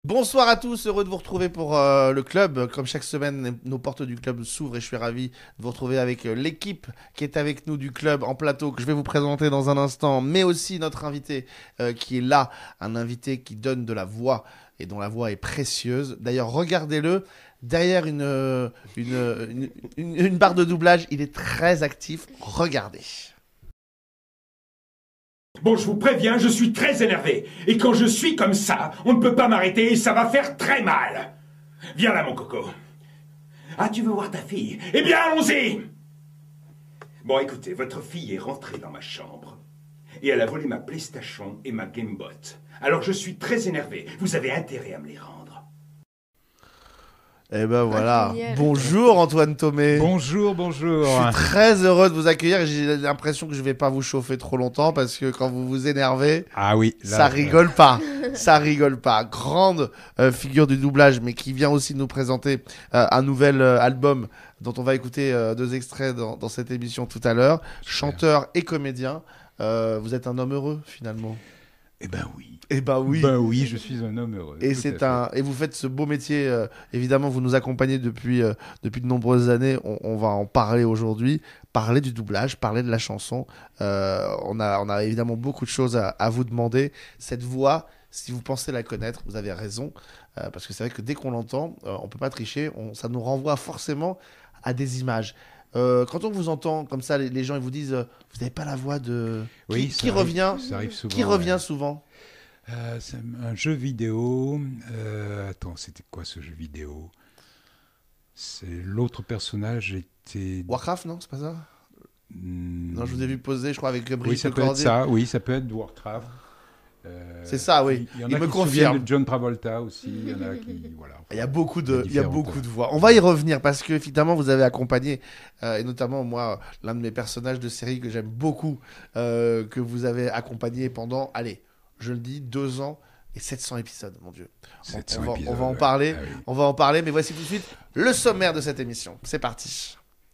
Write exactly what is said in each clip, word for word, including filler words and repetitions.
Bonsoir à tous, heureux de vous retrouver pour euh, le club. Comme chaque semaine, nos portes du club s'ouvrent et je suis ravi de vous retrouver avec euh, l'équipe qui est avec nous du club en plateau, que je vais vous présenter dans un instant, mais aussi notre invité euh, qui est là, un invité qui donne de la voix et dont la voix est précieuse. D'ailleurs, regardez-le, derrière une, euh, une, une, une, une barre de doublage, il est très actif. Regardez. Bon, je vous préviens, je suis très énervé. Et quand je suis comme ça, on ne peut pas m'arrêter et ça va faire très mal. Viens là, mon coco. Ah, tu veux voir ta fille? Eh bien, allons-y! Bon, écoutez, votre fille est rentrée dans ma chambre. Et elle a volé ma PlayStation et ma Gamebot. Alors je suis très énervé. Vous avez intérêt à me les rendre. Eh ben voilà. Bonjour Antoine Thomé. Bonjour, bonjour. Je suis très heureux de vous accueillir. J'ai l'impression que je vais pas vous chauffer trop longtemps parce que quand vous vous énervez, ah oui, là, ça rigole pas. Ça rigole pas. Grande euh, figure du doublage, mais qui vient aussi nous présenter euh, un nouvel euh, album dont on va écouter euh, deux extraits dans, dans cette émission tout à l'heure. Chanteur et comédien. Euh, vous êtes un homme heureux finalement. Eh ben oui. Eh ben oui. Ben oui, je suis un homme heureux. Et c'est un et vous faites ce beau métier. Euh, évidemment, vous nous accompagnez depuis euh, depuis de nombreuses années. On, on va en parler aujourd'hui. Parler du doublage, parler de la chanson. Euh, on a on a évidemment beaucoup de choses à, à vous demander. Cette voix, si vous pensez la connaître, vous avez raison, euh, parce que c'est vrai que dès qu'on l'entend, euh, on peut pas tricher. On, ça nous renvoie forcément à des images. Euh, quand on vous entend comme ça, les, les gens ils vous disent euh, vous n'avez pas la voix de qui, oui, qui arrive, revient ça arrive souvent, qui revient ouais. souvent euh, c'est un jeu vidéo. Euh, attends, c'était quoi ce jeu vidéo? C'est l'autre personnage était Warcraft, non, c'est pas ça? hmm... Non, je vous ai vu poser, je crois, avec Brigitte Oui, ça peut être ça. Oui, ça peut être Warcraft. Euh, c'est ça, oui. Il y en il a me qui confirme. Se de John Travolta aussi. Il y en a qui, voilà. Il y a beaucoup de, il y a beaucoup de voix. On va y revenir parce que finalement vous avez accompagné euh, et notamment moi l'un de mes personnages de série que j'aime beaucoup, euh, que vous avez accompagné pendant, allez, je le dis, deux ans et sept cents épisodes, mon Dieu. sept cents on, va, épisodes, on va en ouais. parler, ah, oui. on va en parler, mais voici tout de suite le sommaire de cette émission. C'est parti.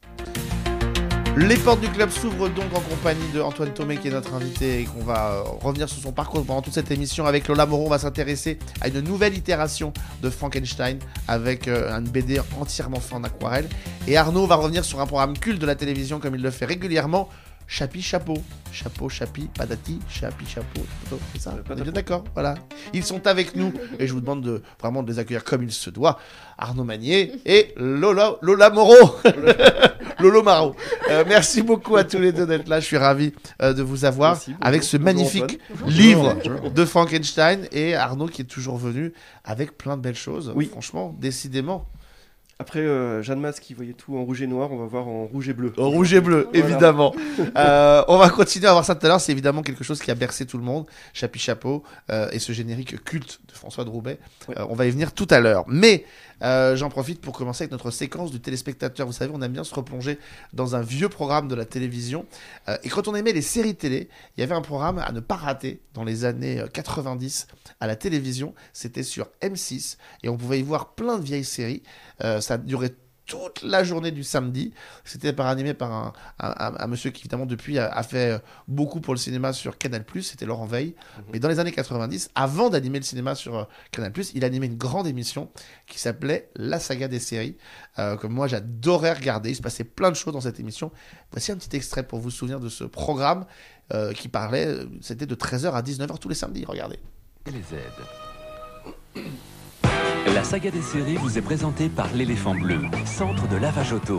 Les portes du club s'ouvrent donc en compagnie de Antoine Thomé qui est notre invité et qu'on va euh, revenir sur son parcours pendant toute cette émission. Avec Lola Moreau, on va s'intéresser à une nouvelle itération de Frankenstein avec euh, une B D entièrement faite en aquarelle. Et Arnaud va revenir sur un programme culte de la télévision comme il le fait régulièrement. Chapi Chapeau, Chapeau, Chapi, Patati, Chapi Chapeau, c'est ça? On est bien d'accord, voilà. Ils sont avec nous et je vous demande de vraiment de les accueillir comme il se doit. Arnaud Magnier et Lola, Lola Moreau, Lolo Maro. Euh, merci beaucoup à tous les deux d'être là. Je suis ravi euh, de vous avoir merci, avec ce magnifique livre de Frankenstein et Arnaud qui est toujours venu avec plein de belles choses. Oui, franchement, décidément. Après, euh, Jeanne Mas qui voyait tout en rouge et noir, on va voir en rouge et bleu. En rouge et bleu, voilà. Évidemment. euh, on va continuer à voir ça tout à l'heure. C'est évidemment quelque chose qui a bercé tout le monde. Chapi Chapeau euh, et ce générique culte de François de Roubaix. Ouais. Euh, on va y venir tout à l'heure. Mais euh, j'en profite pour commencer avec notre séquence du téléspectateur. Vous savez, on aime bien se replonger dans un vieux programme de la télévision. Euh, et quand on aimait les séries télé, il y avait un programme à ne pas rater dans les années quatre-vingt-dix à la télévision. C'était sur M six et on pouvait y voir plein de vieilles séries. Euh, ça durait toute la journée du samedi. C'était par animé par un, un, un, un monsieur qui, évidemment, depuis, a, a fait beaucoup pour le cinéma sur Canal plus. C'était Laurent Veil. Mmh. Mais dans les années quatre-vingt-dix, avant d'animer le cinéma sur euh, Canal plus, il animait une grande émission qui s'appelait La Saga des séries, euh, que moi, j'adorais regarder. Il se passait plein de choses dans cette émission. Voici un petit extrait pour vous souvenir de ce programme euh, qui parlait, c'était de treize heures à dix-neuf heures tous les samedis. Regardez. Et les aides. La saga des séries vous est présentée par l'éléphant bleu, centre de lavage auto.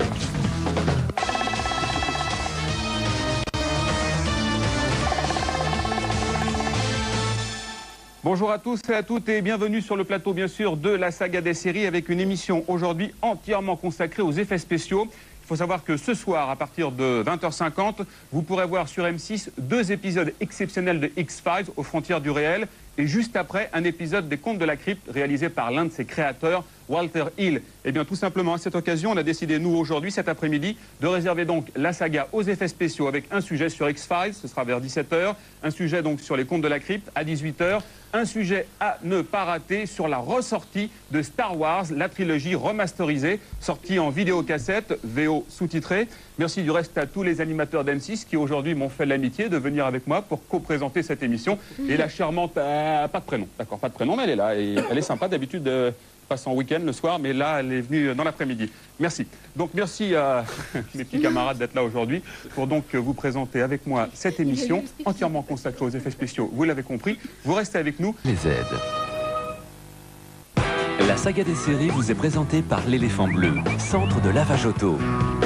Bonjour à tous et à toutes et bienvenue sur le plateau bien sûr de la saga des séries avec une émission aujourd'hui entièrement consacrée aux effets spéciaux. Il faut savoir que ce soir, à partir de vingt heures cinquante, vous pourrez voir sur M six deux épisodes exceptionnels de X-Files aux frontières du réel et juste après, un épisode des Contes de la Crypte réalisé par l'un de ses créateurs, Walter Hill. Eh bien, tout simplement, à cette occasion, on a décidé, nous, aujourd'hui, cet après-midi, de réserver donc la saga aux effets spéciaux avec un sujet sur X-Files, ce sera vers dix-sept heures, un sujet donc sur les Contes de la Crypte à dix-huit heures, un sujet à ne pas rater sur la ressortie de Star Wars, la trilogie remasterisée, sortie en vidéocassette, V O sous-titrée. Merci du reste à tous les animateurs d'M six qui aujourd'hui m'ont fait l'amitié de venir avec moi pour co-présenter cette émission. Et la charmante euh, pas de prénom. D'accord, pas de prénom, mais elle est là. Et elle est sympa. D'habitude, euh, passe en week-end le soir, mais là, elle est venue dans l'après-midi. Merci. Donc, merci à mes petits camarades d'être là aujourd'hui pour donc vous présenter avec moi cette émission entièrement consacrée aux effets spéciaux. Vous l'avez compris, vous restez avec nous. Les aides. La saga des séries vous est présentée par l'Éléphant Bleu, centre de lavage auto.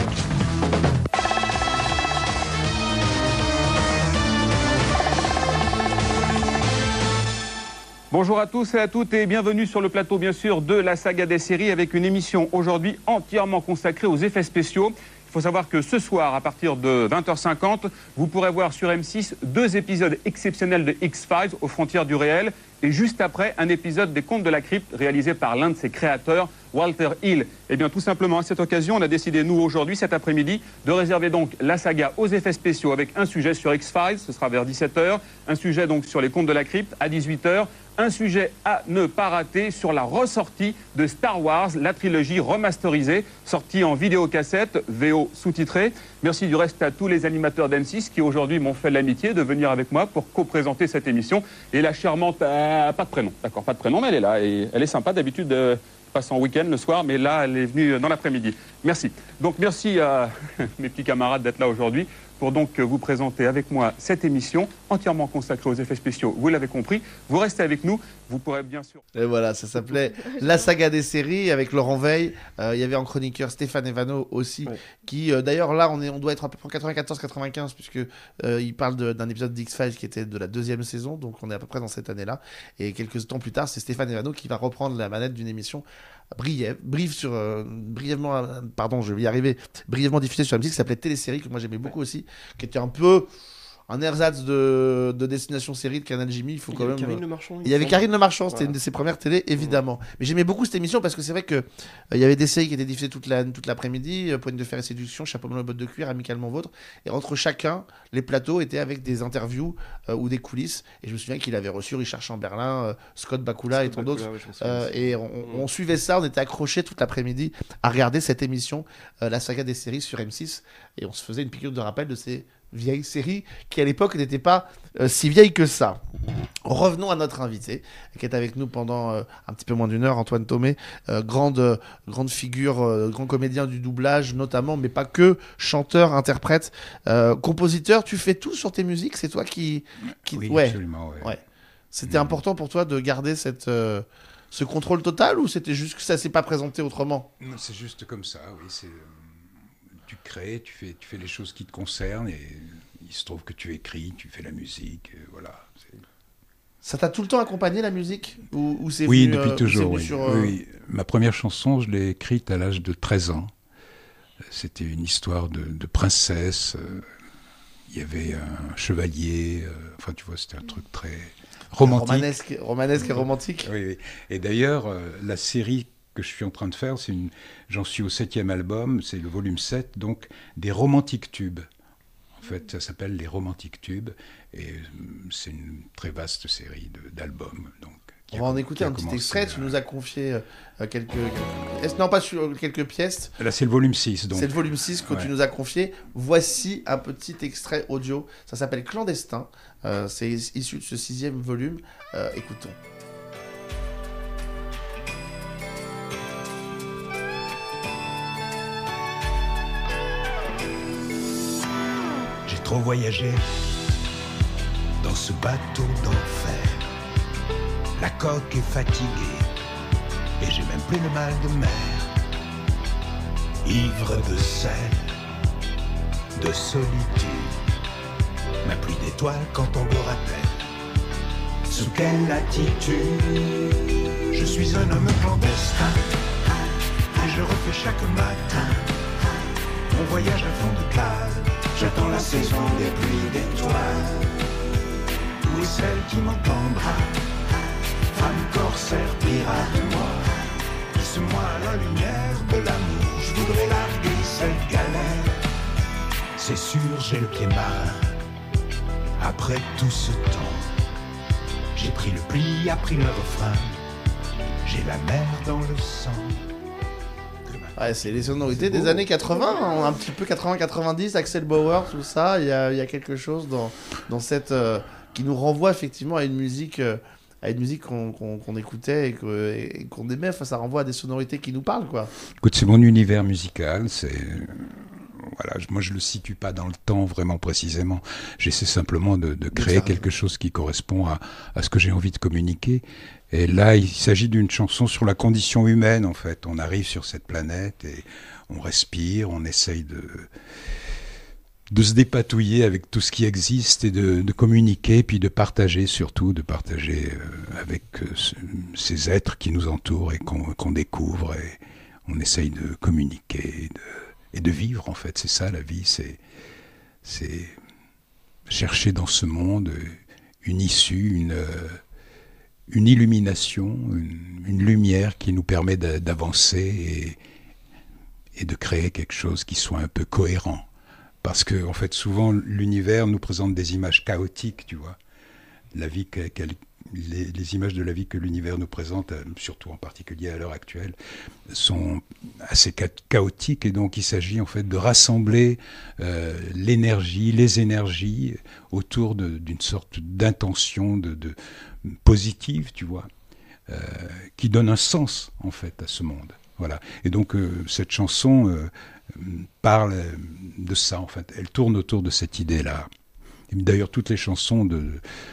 Bonjour à tous et à toutes et bienvenue sur le plateau bien sûr de la saga des séries avec une émission aujourd'hui entièrement consacrée aux effets spéciaux. Il faut savoir que ce soir, à partir de vingt heures cinquante, vous pourrez voir sur M six deux épisodes exceptionnels de X-Files aux frontières du réel et juste après un épisode des Contes de la Crypte réalisé par l'un de ses créateurs, Walter Hill. Et bien tout simplement à cette occasion, on a décidé nous aujourd'hui, cet après-midi, de réserver donc la saga aux effets spéciaux avec un sujet sur X-Files, ce sera vers dix-sept heures, un sujet donc sur les Contes de la Crypte à dix-huit heures, un sujet à ne pas rater sur la ressortie de Star Wars, la trilogie remasterisée, sortie en vidéocassette, V O sous-titrée. Merci du reste à tous les animateurs d'M six qui aujourd'hui m'ont fait l'amitié de venir avec moi pour co-présenter cette émission. Et la charmante, euh, pas de prénom, d'accord, pas de prénom, mais elle est là et elle est sympa. D'habitude, euh, passe en week-end le soir, mais là, elle est venue dans l'après-midi. Merci. Donc merci à mes petits camarades d'être là aujourd'hui pour donc vous présenter avec moi cette émission entièrement consacrée aux effets spéciaux. Vous l'avez compris, vous restez avec nous, vous pourrez bien sûr... Et voilà, ça s'appelait La saga des séries avec Laurent Veil. Euh, il y avait en chroniqueur Stéphane Evano aussi, ouais. qui euh, d'ailleurs là on, est, on doit être à peu près en quatre-vingt-quatorze quatre-vingt-quinze puisque euh, il parle de, d'un épisode d'X-Files qui était de la deuxième saison, donc on est à peu près dans cette année-là. Et quelques temps plus tard, c'est Stéphane Evano qui va reprendre la manette d'une émission briève, brief sur, euh, brièvement, euh, pardon, je vais y arriver, brièvement diffusée sur M six qui s'appelait Télésérie, que moi j'aimais beaucoup aussi, qui était un peu un ersatz de, de Destination Série de Canal Jimmy. Il faut il quand y même. avait Karine Le Marchand. Il y avait Karine Le Marchand, c'était voilà. une de ses premières télés, évidemment. Ouais. Mais j'aimais beaucoup cette émission parce que c'est vrai que euh, il y avait des séries qui étaient diffusées toute, la, toute l'après-midi, euh, Poigne de fer et séduction, Chapeau melon et bottes de cuir, Amicalement vôtre. Et entre chacun, les plateaux étaient avec des interviews euh, ou des coulisses. Et je me souviens qu'il avait reçu Richard Chamberlain, euh, Scott Bakula Scott et tant d'autres. Ouais, euh, et on, mmh. on suivait ça, on était accrochés toute l'après-midi à regarder cette émission, euh, la saga des séries sur M six. Et on se faisait une piqûre de rappel de ces vieille série qui à l'époque n'était pas euh, si vieille que ça. Revenons à notre invité qui est avec nous pendant euh, un petit peu moins d'une heure, Antoine Thomé, euh, grande, euh, grande figure, euh, grand comédien du doublage notamment, mais pas que, chanteur, interprète, euh, compositeur. Tu fais tout sur tes musiques, c'est toi qui... qui... Oui, ouais. absolument. Ouais. Ouais. C'était mmh. important pour toi de garder cette... Euh, ce contrôle total ou c'était juste que ça s'est pas présenté autrement? Non, c'est juste comme ça, oui, c'est... Tu crées, tu fais, tu fais les choses qui te concernent et il se trouve que tu écris, tu fais la musique, euh, voilà. C'est... Ça t'a tout le temps accompagné la musique ou, ou c'est Oui, venu, depuis euh, toujours. Oui. Sur, euh... oui. Ma première chanson, je l'ai écrite à l'âge de treize ans. C'était une histoire de, de princesse. Euh, il y avait un chevalier. Euh, enfin, tu vois, c'était un truc très romantique. Romanesque, romanesque et romantique. Oui, oui. Et d'ailleurs, euh, la série que je suis en train de faire, c'est une, j'en suis au septième album, c'est le volume sept, donc des romantiques tubes. En fait, ça s'appelle les romantiques tubes, et c'est une très vaste série de, d'albums. Donc, on va en écouter un petit extrait, à... tu nous as confié euh, quelques, quelques... Non, pas sur quelques pièces. Là, c'est le volume six. Donc. C'est le volume six que ouais. tu nous as confié. Voici un petit extrait audio, ça s'appelle Clandestin, euh, c'est issu de ce sixième volume. Euh, écoutons. Trop voyagé dans ce bateau d'enfer. La coque est fatiguée et j'ai même plus le mal de mer. Ivre de sel, de solitude, ma pluie d'étoiles quand on me rappelle. Sous quelle attitude je suis un homme clandestin et je refais chaque matin mon voyage à fond de cale. J'attends la saison des pluies d'étoiles. Où est celle qui m'entendra? Femme, corsaire, pirate, moi, qui se moi à la lumière de l'amour. Je voudrais larguer cette galère. C'est sûr, j'ai le pied marin. Après tout ce temps, j'ai pris le pli, appris le refrain. J'ai la mer dans le sang. Ouais, c'est les sonorités des années quatre-vingts, un petit peu quatre-vingts quatre-vingt-dix, Axel Bauer, tout ça. Il y a, il y a quelque chose dans, dans cette... Euh, qui nous renvoie effectivement à une musique euh, à une musique qu'on qu'on, qu'on écoutait et, que, et qu'on aimait. Enfin, ça renvoie à des sonorités qui nous parlent, quoi. Écoute, c'est mon univers musical, c'est... Voilà, moi je le situe pas dans le temps vraiment précisément. J'essaie simplement de, de créer de quelque chose qui correspond à, à ce que j'ai envie de communiquer. Et là, il s'agit d'une chanson sur la condition humaine, en fait. On arrive sur cette planète et on respire, on essaye de, de se dépatouiller avec tout ce qui existe et de, de communiquer, puis de partager surtout, de partager euh, avec euh, ce, ces êtres qui nous entourent et qu'on, qu'on découvre. Et on essaye de communiquer, de et de vivre, en fait. C'est ça, la vie, c'est, c'est chercher dans ce monde une issue, une, une illumination, une, une lumière qui nous permet d'avancer et, et de créer quelque chose qui soit un peu cohérent. Parce que, en fait, souvent, l'univers nous présente des images chaotiques, tu vois. La vie qu'elle Les, les images de la vie que l'univers nous présente, surtout en particulier à l'heure actuelle, sont assez cha- chaotiques et donc il s'agit en fait de rassembler euh, l'énergie, les énergies autour de, d'une sorte d'intention de, de positive, tu vois, euh, qui donne un sens en fait à ce monde. Voilà. Et donc euh, cette chanson euh, parle de ça en fait. Elle tourne autour de cette idée-là. Et d'ailleurs toutes les chansons de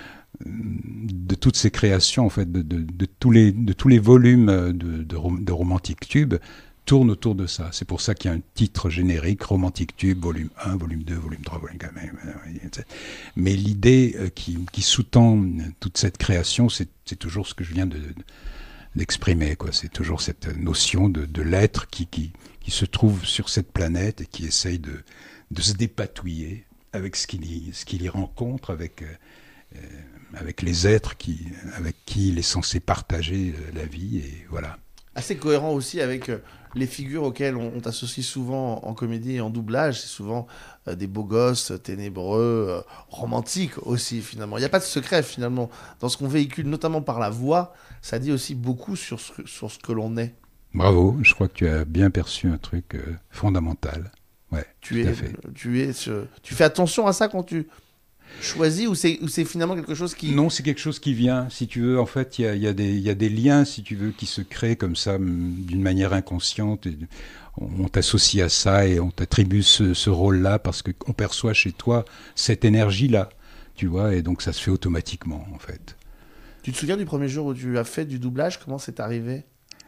de toutes ces créations, en fait, de, de, de, tous, les, de tous les volumes de, de, rom- de Romantic Tube tournent autour de ça. C'est pour ça qu'il y a un titre générique, Romantic Tube, volume un, volume deux, volume trois, volume quatre. Mais l'idée qui, qui sous-tend toute cette création, c'est, c'est toujours ce que je viens de, d'exprimer, quoi. C'est toujours cette notion de, de l'être qui, qui, qui se trouve sur cette planète et qui essaye de, de se dépatouiller avec ce qu'il y, ce qu'il y rencontre, avec... Euh, avec les êtres qui, avec qui il est censé partager la vie, et voilà. Assez cohérent aussi avec euh, les figures auxquelles on, on t'associe souvent en, en comédie et en doublage. C'est souvent euh, des beaux gosses, ténébreux, euh, romantiques aussi, finalement. Il n'y a pas de secret, finalement. Dans ce qu'on véhicule, notamment par la voix, ça dit aussi beaucoup sur ce, sur ce que l'on est. Bravo, je crois que tu as bien perçu un truc euh, fondamental. Ouais, tu tout es, à fait. Tu, es, ce... tu fais attention à ça quand tu... choisi ou c'est, ou c'est finalement quelque chose qui... Non, c'est quelque chose qui vient, si tu veux. En fait, il y a, y a des, y a des liens, si tu veux, qui se créent comme ça, d'une manière inconsciente. Et on t'associe à ça et on t'attribue ce, ce rôle-là parce qu'on perçoit chez toi cette énergie-là, tu vois, et donc ça se fait automatiquement, en fait. Tu te souviens du premier jour où tu as fait du doublage? Comment c'est arrivé?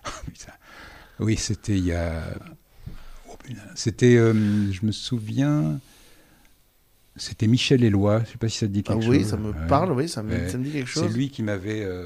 Oui, c'était il y a... C'était, euh, je me souviens... C'était Michel Éloi, je ne sais pas si ça te dit quelque ah, chose. Oui, ça me ouais. parle, oui, ça me, ouais. ça me dit quelque chose. C'est lui qui m'avait euh,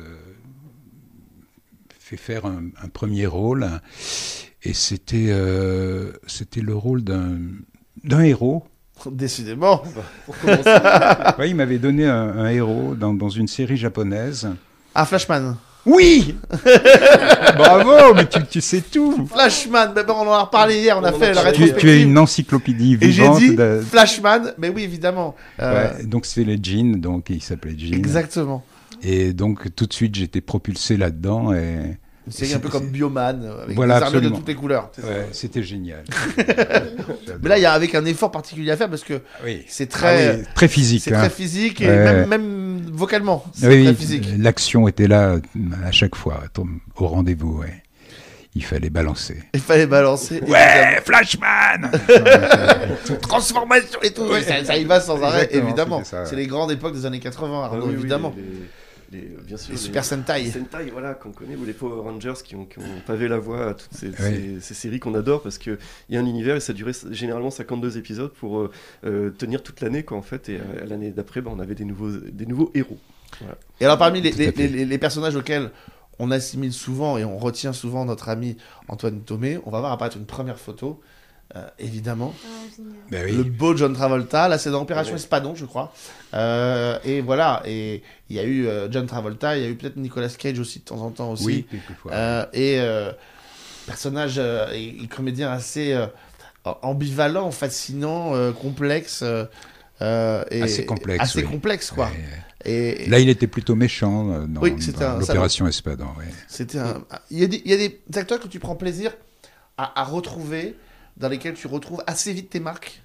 fait faire un, un premier rôle, et c'était, euh, c'était le rôle d'un, d'un héros. Décidément. Ouais, il m'avait donné un, un héros dans, dans une série japonaise. Ah, Flashman. Oui. Bravo, mais tu, tu sais tout. Flashman, mais bon, on en a reparlé hier, on a on fait a la parlé. rétrospective. Tu, tu es une encyclopédie Et j'ai vivante. dit de... Flashman, mais oui, évidemment. Euh... Ouais, donc c'est le Jean, donc il s'appelait Jean. Exactement. Et donc tout de suite j'étais propulsé là-dedans et... Une série un peu comme Bioman, avec voilà, des armures de absolument. toutes les couleurs. Ouais, c'était génial. Mais là, il y a avec un effort particulier à faire parce que oui. c'est très, ah oui, très physique. c'est hein. très physique et ouais. même, même vocalement, c'est oui, très physique. L'action était là à chaque fois, au rendez-vous. Ouais. Il fallait balancer. Il fallait balancer. Ouais, Flashman. Transformation et tout. Ouais, ça, ça y va sans arrêt, Exactement, évidemment. ça, ouais. C'est les grandes époques des années quatre-vingts, Arnaud, Ah oui, oui, évidemment. les, les, bien sûr, Les les Super Sentai. Les Sentai, voilà, qu'on connaît, ou les Power Rangers qui ont, qui ont pavé la voie à toutes ces, Oui. ces, ces séries qu'on adore parce qu'il y a un univers et ça durait généralement cinquante-deux épisodes pour euh, euh, tenir toute l'année, quoi, en fait. Et euh, l'année d'après, bah, on avait des nouveaux, des nouveaux héros. Voilà. Et alors, parmi les, Tout à les, fait. les, les personnages auxquels on assimile souvent et on retient souvent notre ami Antoine Thomé, on va voir apparaître une première photo, euh, évidemment. Ben oui. Le beau John Travolta, là c'est dans Opération Ouais. Espadon, je crois. Euh, et voilà, et il y a eu euh, John Travolta, il y a eu peut-être Nicolas Cage aussi de temps en temps aussi. Oui, quelquefois. Euh, et euh, personnage euh, et, et comédien assez euh, ambivalent, fascinant, euh, complexe. Euh, euh, et, Assez complexe, Assez oui. complexe, quoi. Ouais. Et, Là, il était plutôt méchant euh, dans, Oui, c'était dans un l'opération Espadon. Ouais. C'était un... il, y a des, il y a des acteurs que tu prends plaisir à, à retrouver, dans lesquels tu retrouves assez vite tes marques.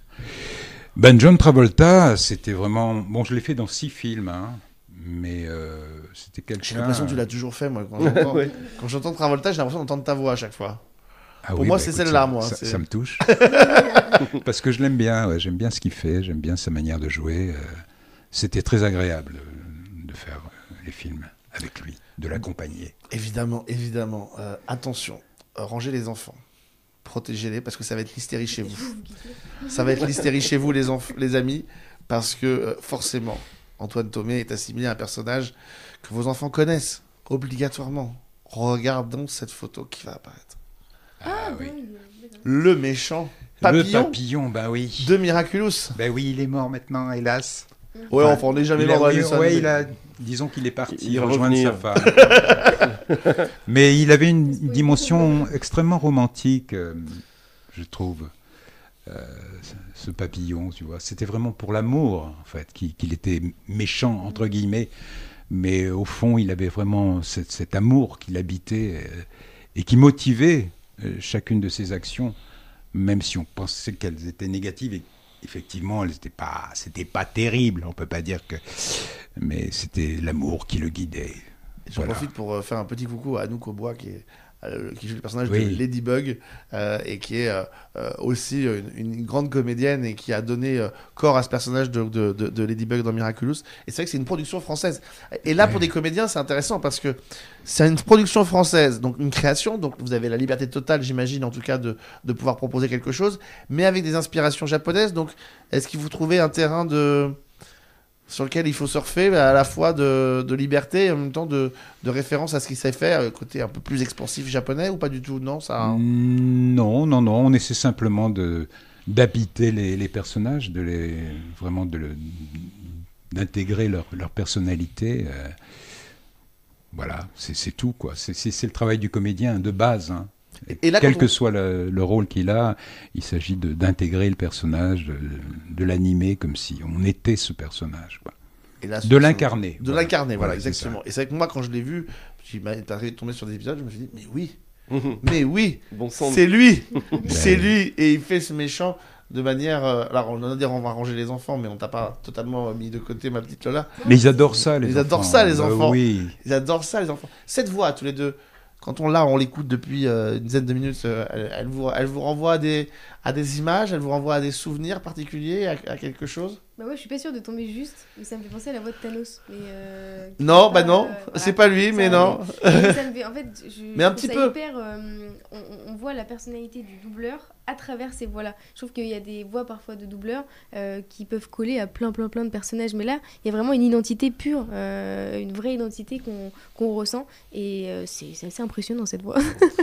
Ben John Travolta, c'était vraiment... Bon, je l'ai fait dans six films, hein, mais euh, c'était quelqu'un... J'ai l'impression que tu l'as toujours fait, moi. Quand j'entends, Ouais. quand j'entends Travolta, j'ai l'impression d'entendre ta voix à chaque fois. Ah Pour oui, moi, bah, c'est écoute, celle-là, ça- moi, Ça, c'est- ça me touche. Parce que je l'aime bien, ouais, j'aime bien ce qu'il fait, j'aime bien sa manière de jouer. euh, C'était très agréable euh, de faire euh, les films avec lui, de l'accompagner. Évidemment, évidemment. Euh, attention, euh, rangez les enfants. Protégez-les parce que ça va être l'hystérie chez vous. Ça va être l'hystérie chez vous, les, enf- les amis, parce que euh, forcément, Antoine Thomé est assimilé à un personnage que vos enfants connaissent, obligatoirement. Regardons cette photo qui va apparaître. Ah oui. Le méchant Le papillon papillon, ben oui. de Miraculous. Ben oui, il est mort maintenant, hélas. Ouais, Enfin, enfin, on n'est jamais il a- mort dans la oui, dessin ouais, animé. il a, disons qu'il est parti Il va rejoindre sa revenir. femme. Mais il avait une dimension extrêmement romantique, euh, je trouve. Euh, ce- ce papillon, tu vois. C'était vraiment pour l'amour, en fait, qu'il qu'il était méchant, entre guillemets. Mais au fond, il avait vraiment cet, cet amour qui l'habitait euh, et qui motivait euh, chacune de ses actions, même si on pensait qu'elles étaient négatives. Et effectivement, elles n'étaient pas, c'était pas terrible. On peut pas dire que, mais c'était l'amour qui le guidait. J'en Voilà. profite pour euh, faire un petit coucou à Anouk Aubois qui, est, euh, qui joue le personnage Oui. de Ladybug euh, et qui est euh, euh, aussi une, une grande comédienne et qui a donné euh, corps à ce personnage de, de, de, de Ladybug dans Miraculous. Et c'est vrai que c'est une production française. Et là, Ouais. pour des comédiens, c'est intéressant parce que c'est une production française, donc une création, donc vous avez la liberté totale, j'imagine, en tout cas, de, de pouvoir proposer quelque chose, mais avec des inspirations japonaises. Donc, est-ce que vous trouvez un terrain de... sur lequel il faut surfer à la fois de, de liberté et en même temps de, de référence à ce qui s'est fait, euh, côté un peu plus expansif japonais ou pas du tout? Non, ça. Mm, Non, non, non. On essaie simplement de d'habiter les, les personnages, de les vraiment de le- d'intégrer leur, leur personnalité. euh, voilà, c'est c'est tout quoi. C'est c'est- c'est le travail du comédien de base. Hein. Et- et là, Quel quand que on- soit le, le rôle qu'il a, il s'agit de- d'intégrer le personnage, de, de l'animer comme si on était ce personnage. Quoi. Et là, De sur- l'incarner. De Voilà. l'incarner, voilà, Voilà, c'est exactement. Et c'est vrai que moi, quand je l'ai vu, j'ai tombé sur des épisodes, je me suis dit, mais oui, Mhm. mais oui, Bon sang. c'est lui, c'est Ben, lui, et il fait ce méchant de manière. euh, alors, on va dire, on va ranger les enfants, mais on t'a pas totalement mis de côté, ma petite Lola. Mais ils adorent ça, les Ils enfants. adorent ça, les Bah enfants. oui. Ils adorent ça, les enfants. Cette voix, tous les deux, quand on l'a, on l'écoute depuis euh, une dizaine de minutes, euh, elle, elle vous, elle vous renvoie à des, à des images, elle vous renvoie à des souvenirs particuliers, à, à quelque chose? Bah ouais, je suis pas sûre de tomber juste, mais ça me fait penser à la voix de Thanos. Mais euh, qui Non, est bah pas, non, euh, c'est voilà. pas lui, mais Ça, non. mais- mais ça me fait, en fait, je, Mais un je petit trouve ça peu. hyper, euh, on, on voit la personnalité du doubleur à travers ces voix-là. Je trouve qu'il y a des voix parfois de doubleurs euh, qui peuvent coller à plein, plein, plein de personnages. Mais là, il y a vraiment une identité pure, euh, une vraie identité qu'on qu'on ressent. Et euh, c'est c'est assez impressionnant cette voix.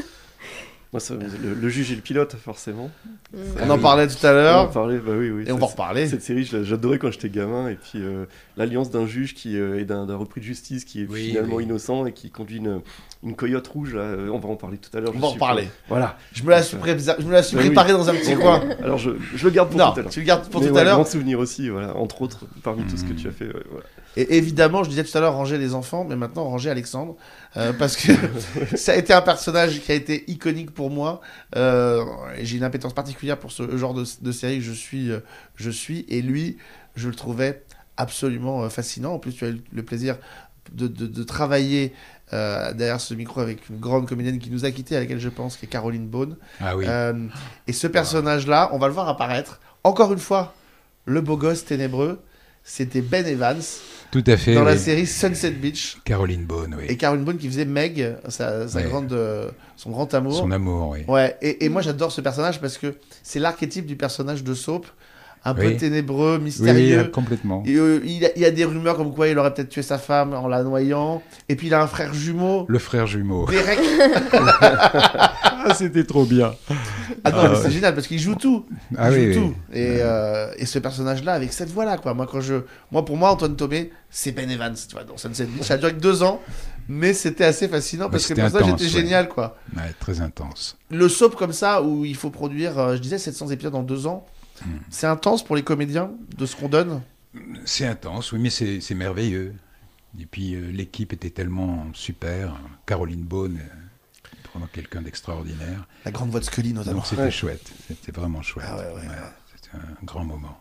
Moi, ça- le, le juge et le pilote, forcément. On en oui. parlait tout à On en l'heure, parlait, bah oui, oui. et on ça, va en reparler. Cette série, je la- j'adorais quand j'étais gamin. Et puis, euh, l'alliance d'un juge qui, euh, et d'un d'un repris de justice qui est Oui, finalement oui. innocent et qui conduit une, une coyote rouge. Là. Euh, On va en parler tout à l'heure. On je va en suis reparler. pas- Voilà. Je me la suis, pré- je me la suis Bah oui. préparée dans un petit coin. Alors, je, je le garde pour Non, tout à l'heure. tu le gardes pour Mais tout ouais, à l'heure. grand souvenir aussi, voilà. Entre autres, parmi tout ce que Mm. tu as fait. Ouais, voilà. Et évidemment, je disais tout à l'heure ranger les enfants, mais maintenant ranger Alexandre, euh, parce que ça a été un personnage qui a été iconique pour moi. Euh, J'ai une appétence particulière pour ce genre de, de série que je suis, euh, je suis, et lui, je le trouvais absolument euh, fascinant. En plus, tu as eu le plaisir de, de, de travailler euh, derrière ce micro avec une grande comédienne qui nous a quittés, à laquelle je pense, qui est Caroline Beaune. Ah oui. Euh, et ce personnage-là, on va le voir apparaître. Encore une fois, le beau gosse ténébreux, c'était Ben Evans Tout à fait. dans la oui. série Sunset Beach. Caroline Beaune, oui. Et Caroline Beaune qui faisait Meg, sa, sa Ouais. grande, euh, son grand amour. Son amour, oui. Ouais, et, et moi j'adore ce personnage parce que c'est l'archétype du personnage de soap, un peu Oui. ténébreux, Oui, mystérieux. oui, complètement. Et, euh, il, y a, il y a des rumeurs comme quoi il aurait peut-être tué sa femme en la noyant. Et puis il a un frère jumeau, Le frère jumeau. Derek. Ah, c'était trop bien. Ah non, Ah, mais c'est ouais. génial parce qu'il joue tout. Il Ah joue oui, tout. oui. Et, euh, et ce personnage-là, avec cette voix-là, quoi. Moi, quand je, moi, pour moi, Antoine Thomé, c'est Ben Evans, tu vois, dans Sunset Beach. Ça a duré que deux ans, mais c'était assez fascinant Mais parce que le c'était personnage intense, était ouais. génial, quoi. Ouais, très intense. Le soap comme ça, où il faut produire, euh, je disais, sept cents épisodes en deux ans, Hmm. c'est intense pour les comédiens de ce qu'on donne. C'est intense, oui, mais c'est c'est merveilleux. Et puis euh, l'équipe était tellement super. Caroline Beaune, euh, vraiment quelqu'un d'extraordinaire. La grande voix de Scully, notamment. Donc c'était Ouais. chouette. C'était vraiment chouette. Ah ouais, ouais, ouais. C'était un grand moment.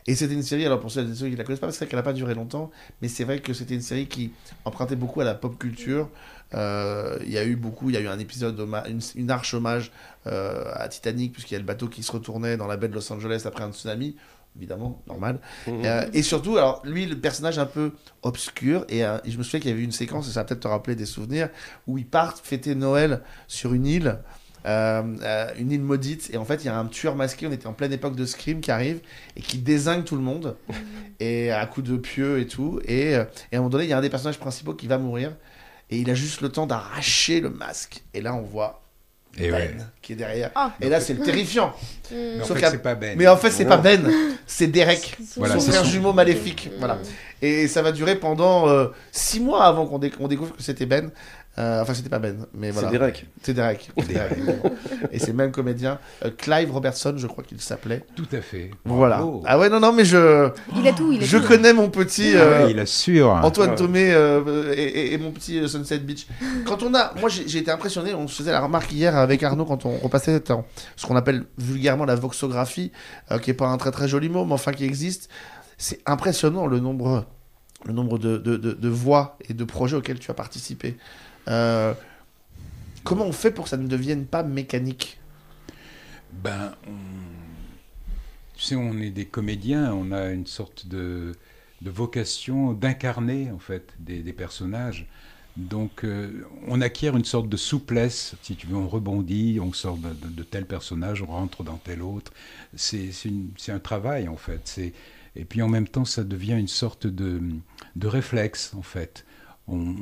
Et c'était une série, alors pour ceux ceux qui ne la connaissent pas, c'est vrai qu'elle n'a pas duré longtemps, mais c'est vrai que c'était une série qui empruntait beaucoup à la pop culture. Euh, Il y a eu beaucoup, il y a eu un épisode, hommage- une, une arche hommage euh, à Titanic, puisqu'il y a le bateau qui se retournait dans la baie de Los Angeles après un tsunami. Évidemment, normal. Mmh. Euh, et surtout, alors lui, le personnage un peu obscur, et, euh, et je me souviens qu'il y avait eu une séquence, et ça va peut-être te rappeler des souvenirs, où ils partent fêter Noël sur une île, euh, euh, une île maudite, et en fait, il y a un tueur masqué, on était en pleine époque de Scream, qui arrive, et qui dézingue tout le monde, et à coups de pieux et tout, et, euh, et à un moment donné, il y a un des personnages principaux qui va mourir, et il a juste le temps d'arracher le masque, et là, on voit Et Ben ouais. qui est derrière, Ah. et là, c'est le terrifiant. Mais en Sauf fait, qu'à- c'est pas Ben. Mais en fait, c'est Non. pas Ben, c'est Derek. Voilà, son c'est frère son- jumeau maléfique. Voilà. Et ça va durer pendant euh, six mois avant qu'on dé- qu'on découvre que c'était Ben. Euh, enfin, c'était pas Ben, mais voilà. C'est Derek. C'est Derek. Derek. Et c'est le même comédien, euh, Clive Robertson, je crois qu'il s'appelait. Tout à fait. Voilà. Bravo. Ah ouais, non, non, mais je, Il a tout, il a je tout. connais mon petit Ah euh, ouais, il assure. Antoine Ouais. Thomé euh, et, et- et mon petit euh, Sunset Beach. Quand on a, moi, j'ai j'ai été impressionné. On se faisait la remarque hier avec Arnaud quand on repassait dans ce qu'on appelle vulgairement la voxographie, euh, qui est pas un très très joli mot, mais enfin qui existe. C'est impressionnant le nombre, le nombre de, de, de, de voix et de projets auxquels tu as participé. Euh, comment on fait pour que ça ne devienne pas mécanique? Ben, on- tu sais, on est des comédiens, on a une sorte de, de vocation d'incarner en fait des, des personnages. Donc, euh, on acquiert une sorte de souplesse. Si tu veux, on rebondit, on sort de, de- de tel personnage, on rentre dans tel autre. C'est c'est une- c'est un travail en fait. C'est- Et puis en même temps, ça devient une sorte de, de réflexe en fait. On, on-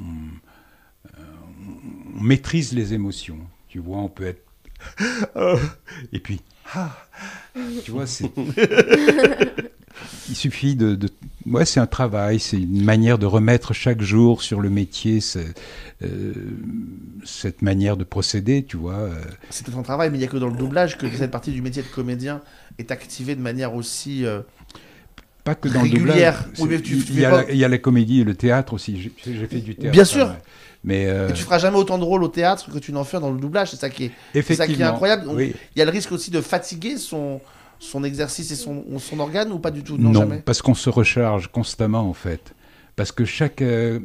on maîtrise les émotions. Tu vois, on peut être et puis, ah, tu vois, c'est. Il suffit de. de... Ouais, c'est un travail, c'est une manière de remettre chaque jour sur le métier c'est, euh, cette manière de procéder, tu vois. euh. C'est tout un travail, mais il n'y a que dans le doublage que cette partie du métier de comédien est activée de manière aussi. euh, Pas que dans Régulière. le doublage. Oui, mais tu- il, tu y fais a pas- la, il y a la comédie et le théâtre aussi. J'ai, j'ai fait du théâtre. Bien sûr. ouais. Mais euh, Et tu feras jamais autant de rôles au théâtre que tu n'en fais dans le doublage, c'est ça qui est, c'est ça effectivement, qui est incroyable. Donc, oui. il y a le risque aussi de fatiguer son, son exercice et son, son organe ou pas du tout? Non, Non, jamais. parce qu'on se recharge constamment en fait. Parce que chaque, euh,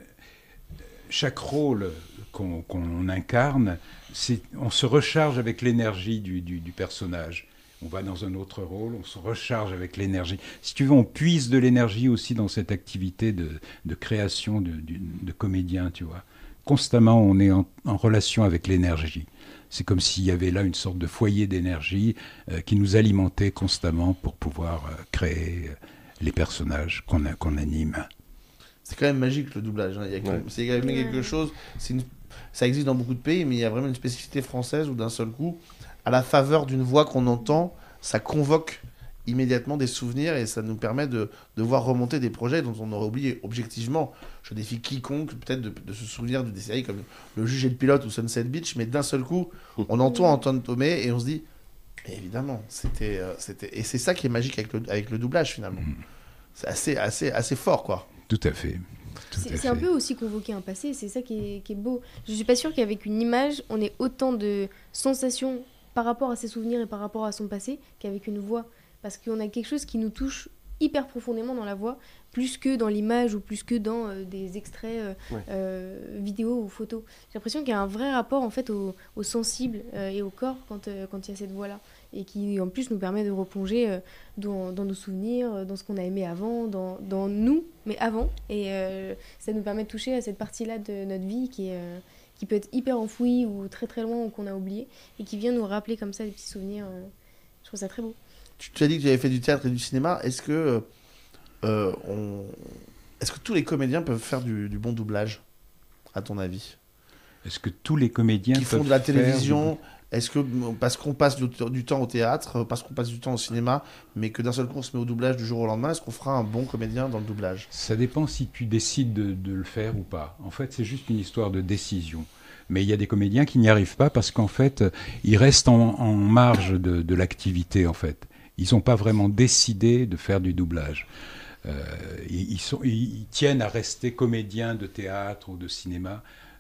chaque rôle qu'on qu'on incarne, c'est, on se recharge avec l'énergie du, du, du personnage. On va dans un autre rôle, on se recharge avec l'énergie. Si tu veux, on puise de l'énergie aussi dans cette activité de, de création de, de, de comédien, tu vois. Constamment, on est en, en relation avec l'énergie. C'est comme s'il y avait là une sorte de foyer d'énergie euh, qui nous alimentait constamment pour pouvoir euh, créer euh, les personnages qu'on a- qu'on anime. C'est quand même magique le doublage. hein. Il y a quand Ouais. même- C'est quand même quelque chose. c'est Une... Ça existe dans beaucoup de pays, mais il y a vraiment une spécificité française où d'un seul coup, à la faveur d'une voix qu'on entend, ça convoque immédiatement des souvenirs et ça nous permet de, de voir remonter des projets dont on aurait oublié objectivement. Je défie quiconque peut-être de, de se souvenir de des séries comme Le Juge et le Pilote ou Sunset Beach, mais d'un seul coup, on entend Antoine Thomé et on se dit, mais évidemment, c'était, euh, c'était... Et c'est ça qui est magique avec le, avec le doublage finalement. C'est assez, assez, assez fort, quoi. Tout à fait. Tout C'est à c'est un fait. peu aussi convoquer un passé, c'est ça qui est, qui est beau. Je suis pas sûre qu'avec une image, on ait autant de sensations par rapport à ses souvenirs et par rapport à son passé qu'avec une voix. Parce qu'on a quelque chose qui nous touche hyper profondément dans la voix, plus que dans l'image ou plus que dans euh, des extraits euh, Ouais. euh, vidéo ou photos. J'ai l'impression qu'il y a un vrai rapport en fait au, au sensible euh, et au corps quand euh, quand il y a cette voix-là. Et qui en plus nous permet de replonger euh, dans, dans nos souvenirs, euh, dans ce qu'on a aimé avant, dans, dans nous, mais avant. Et euh, ça nous permet de toucher à cette partie-là de notre vie qui, est, euh, qui peut être hyper enfouie ou très très loin ou qu'on a oublié et qui vient nous rappeler comme ça des petits souvenirs. euh, je trouve ça très beau. Tu, tu as dit que tu avais fait du théâtre et du cinéma. Est-ce que, euh, on... Est-ce que tous les comédiens peuvent faire du, du bon doublage, à ton avis? Est-ce que tous les comédiens Qui font peuvent de la faire télévision, est-ce que parce qu'on passe du, du temps au théâtre, parce qu'on passe du temps au cinéma, mais que d'un seul coup on se met au doublage du jour au lendemain, est-ce qu'on fera un bon comédien dans le doublage? Ça dépend si tu décides de, de le faire ou pas. En fait, c'est juste une histoire de décision. Mais il y a des comédiens qui n'y arrivent pas parce qu'en fait, ils restent en, en marge de, de l'activité, en fait. Ils n'ont pas vraiment décidé de faire du doublage. Euh, ils, ils sont, ils tiennent à rester comédiens de théâtre ou de cinéma,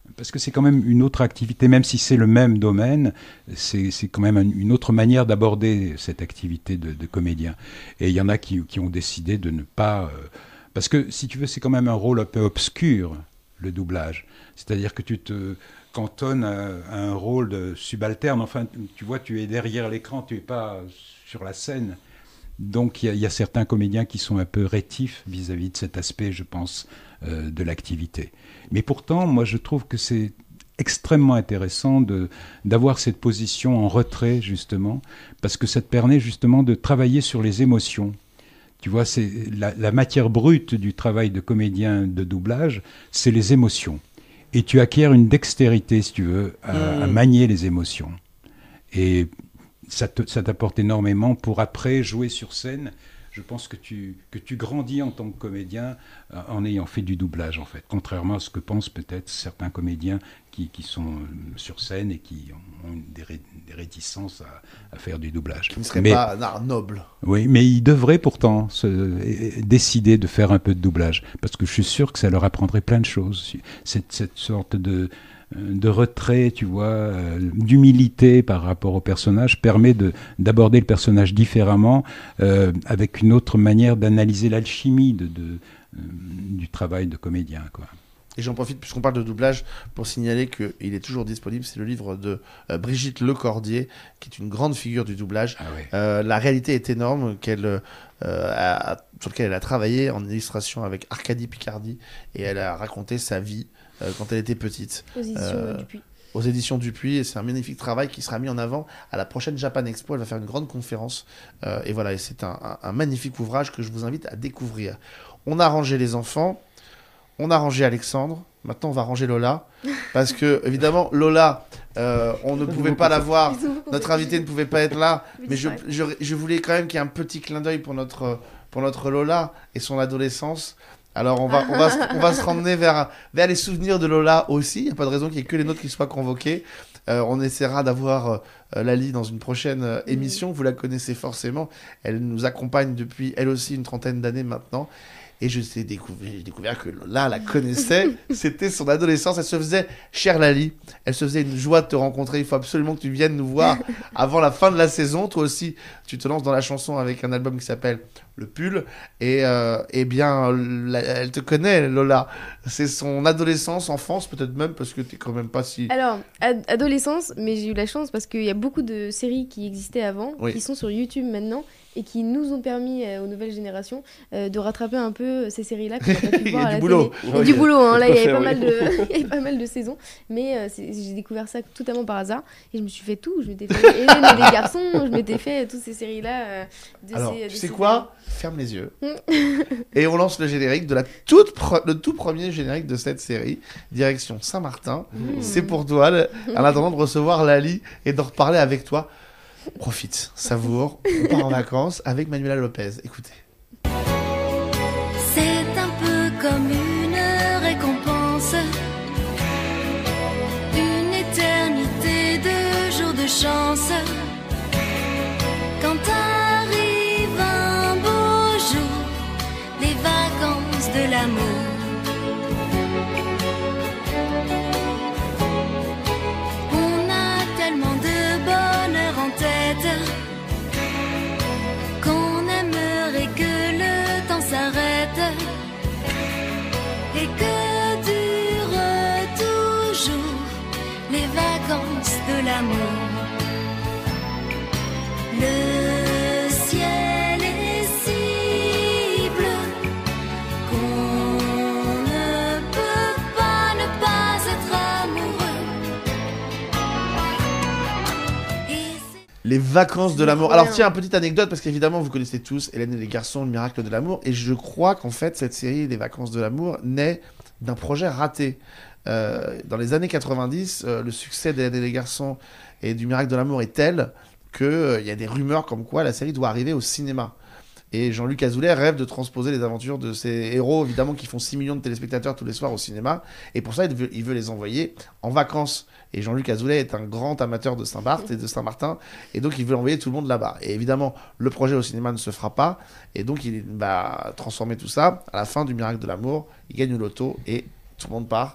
parce que c'est quand même une autre activité, même si c'est le même domaine, c'est, c'est quand même une autre manière d'aborder cette activité de, de comédien. Et il y en a qui, qui ont décidé de ne pas... Euh, parce que, si tu veux, c'est quand même un rôle un peu obscur, le doublage. C'est-à-dire que tu te cantonnes à, à un rôle de subalterne. Enfin, tu vois, tu es derrière l'écran, tu n'es pas sur la scène. Donc, il y, y a certains comédiens qui sont un peu rétifs vis-à-vis de cet aspect, je pense, euh, de l'activité. Mais pourtant, moi, je trouve que c'est extrêmement intéressant de, d'avoir cette position en retrait, justement, parce que ça te permet, justement, de travailler sur les émotions. Tu vois, c'est la, la matière brute du travail de comédien de doublage, c'est les émotions. Et tu acquiers une dextérité, si tu veux, à, mmh. à manier les émotions. Et ça, te, ça t'apporte énormément pour après jouer sur scène. Je pense que tu, que tu grandis en tant que comédien euh, en ayant fait du doublage, en fait. Contrairement à ce que pensent peut-être certains comédiens qui, qui sont euh, sur scène et qui ont, ont des, ré, des réticences à, à faire du doublage. Qui ne serait mais, pas un art noble. Oui, mais ils devraient pourtant se, euh, décider de faire un peu de doublage. Parce que je suis sûr que ça leur apprendrait plein de choses. Cette, cette sorte de... de retrait, tu vois, euh, d'humilité par rapport au personnage, permet de, d'aborder le personnage différemment, euh, avec une autre manière d'analyser l'alchimie de, de, euh, du travail de comédien, quoi. Et j'en profite, puisqu'on parle de doublage, pour signaler qu'il est toujours disponible. C'est le livre de euh, Brigitte Lecordier, qui est une grande figure du doublage. Ah ouais. euh, la réalité est énorme, qu'elle, euh, a, sur laquelle elle a travaillé en illustration avec Arcadie Picardi, et elle a raconté sa vie Euh, quand elle était petite. Aux éditions euh, Dupuis. Aux éditions Dupuis, et c'est un magnifique travail qui sera mis en avant à la prochaine Japan Expo. Elle va faire une grande conférence, euh, et voilà, et c'est un, un, un magnifique ouvrage que je vous invite à découvrir. On a rangé les enfants, on a rangé Alexandre, maintenant on va ranger Lola, parce que évidemment Lola, euh, on ne pouvait pas la voir, notre invité ne pouvait pas être là, mais je, je, je voulais quand même qu'il y ait un petit clin d'œil pour notre, pour notre Lola et son adolescence. Alors, on va, on va, se, on va se ramener vers, vers les souvenirs de Lola aussi. Il n'y a pas de raison qu'il n'y ait que les nôtres qui soient convoqués. Euh, on essaiera d'avoir euh, Lali dans une prochaine euh, émission. Vous la connaissez forcément. Elle nous accompagne depuis, elle aussi, une trentaine d'années maintenant. Et je sais découvert, j'ai découvert que Lola la connaissait. C'était son adolescence. Elle se faisait, chère Lali, elle se faisait une joie de te rencontrer. Il faut absolument que tu viennes nous voir avant la fin de la saison. Toi aussi, tu te lances dans la chanson avec un album qui s'appelle Le Pull. Et euh, eh bien, la, elle te connaît, Lola. C'est son adolescence, enfance, peut-être même, parce que t'es quand même pas si... Alors, ad- adolescence, mais j'ai eu la chance parce qu'il y a beaucoup de séries qui existaient avant, oui. qui sont sur YouTube maintenant, et qui nous ont permis, euh, aux nouvelles générations, euh, de rattraper un peu ces séries-là qu'on n'a pas pu voir à la boulot. télé. Ouais, du boulot, hein, là, il y avait faire, pas oui. mal de, il y avait pas mal de saisons, mais euh, c'est, j'ai découvert ça totalement par hasard, et je me suis fait tout. Je m'étais fait Hélène et les garçons, je m'étais fait toutes ces séries-là. Euh, de Alors, ces, de tu sais ces quoi ? Ferme les yeux. Et on lance le générique de la toute pre- le tout premier générique de cette série, direction Saint-Martin. Mmh. C'est pour toi, le- en attendant de recevoir Lali et de reparler avec toi. Profite, savoure, on part en vacances avec Manuela Lopez. Écoutez. C'est un peu comme une récompense, une éternité de jours de chance. Quand arrive un beau jour, les vacances de l'amour. On a tellement de bonheur en tête qu'on aimerait que le temps s'arrête et que durent toujours les vacances de l'amour. Le ciel est si bleu qu'on ne peut pas ne pas être amoureux. Et c'est... Les vacances de l'amour. Alors tiens, petite anecdote, parce qu'évidemment vous connaissez tous Hélène et les garçons, le miracle de l'amour, et je crois qu'en fait cette série Les vacances de l'amour naît d'un projet raté. Euh, dans les années quatre-vingt-dix, euh, le succès d'Hélène et les garçons et du miracle de l'amour est tel qu'il euh, y a des rumeurs comme quoi la série doit arriver au cinéma. Et Jean-Luc Azoulay rêve de transposer les aventures de ces héros, évidemment, qui font six millions de téléspectateurs tous les soirs au cinéma. Et pour ça, il veut, il veut les envoyer en vacances. Et Jean-Luc Azoulay est un grand amateur de Saint-Barth et de Saint-Martin. Et donc, il veut envoyer tout le monde là-bas. Et évidemment, le projet au cinéma ne se fera pas. Et donc, il va transformer tout ça. À la fin du miracle de l'amour, il gagne le loto et tout le monde part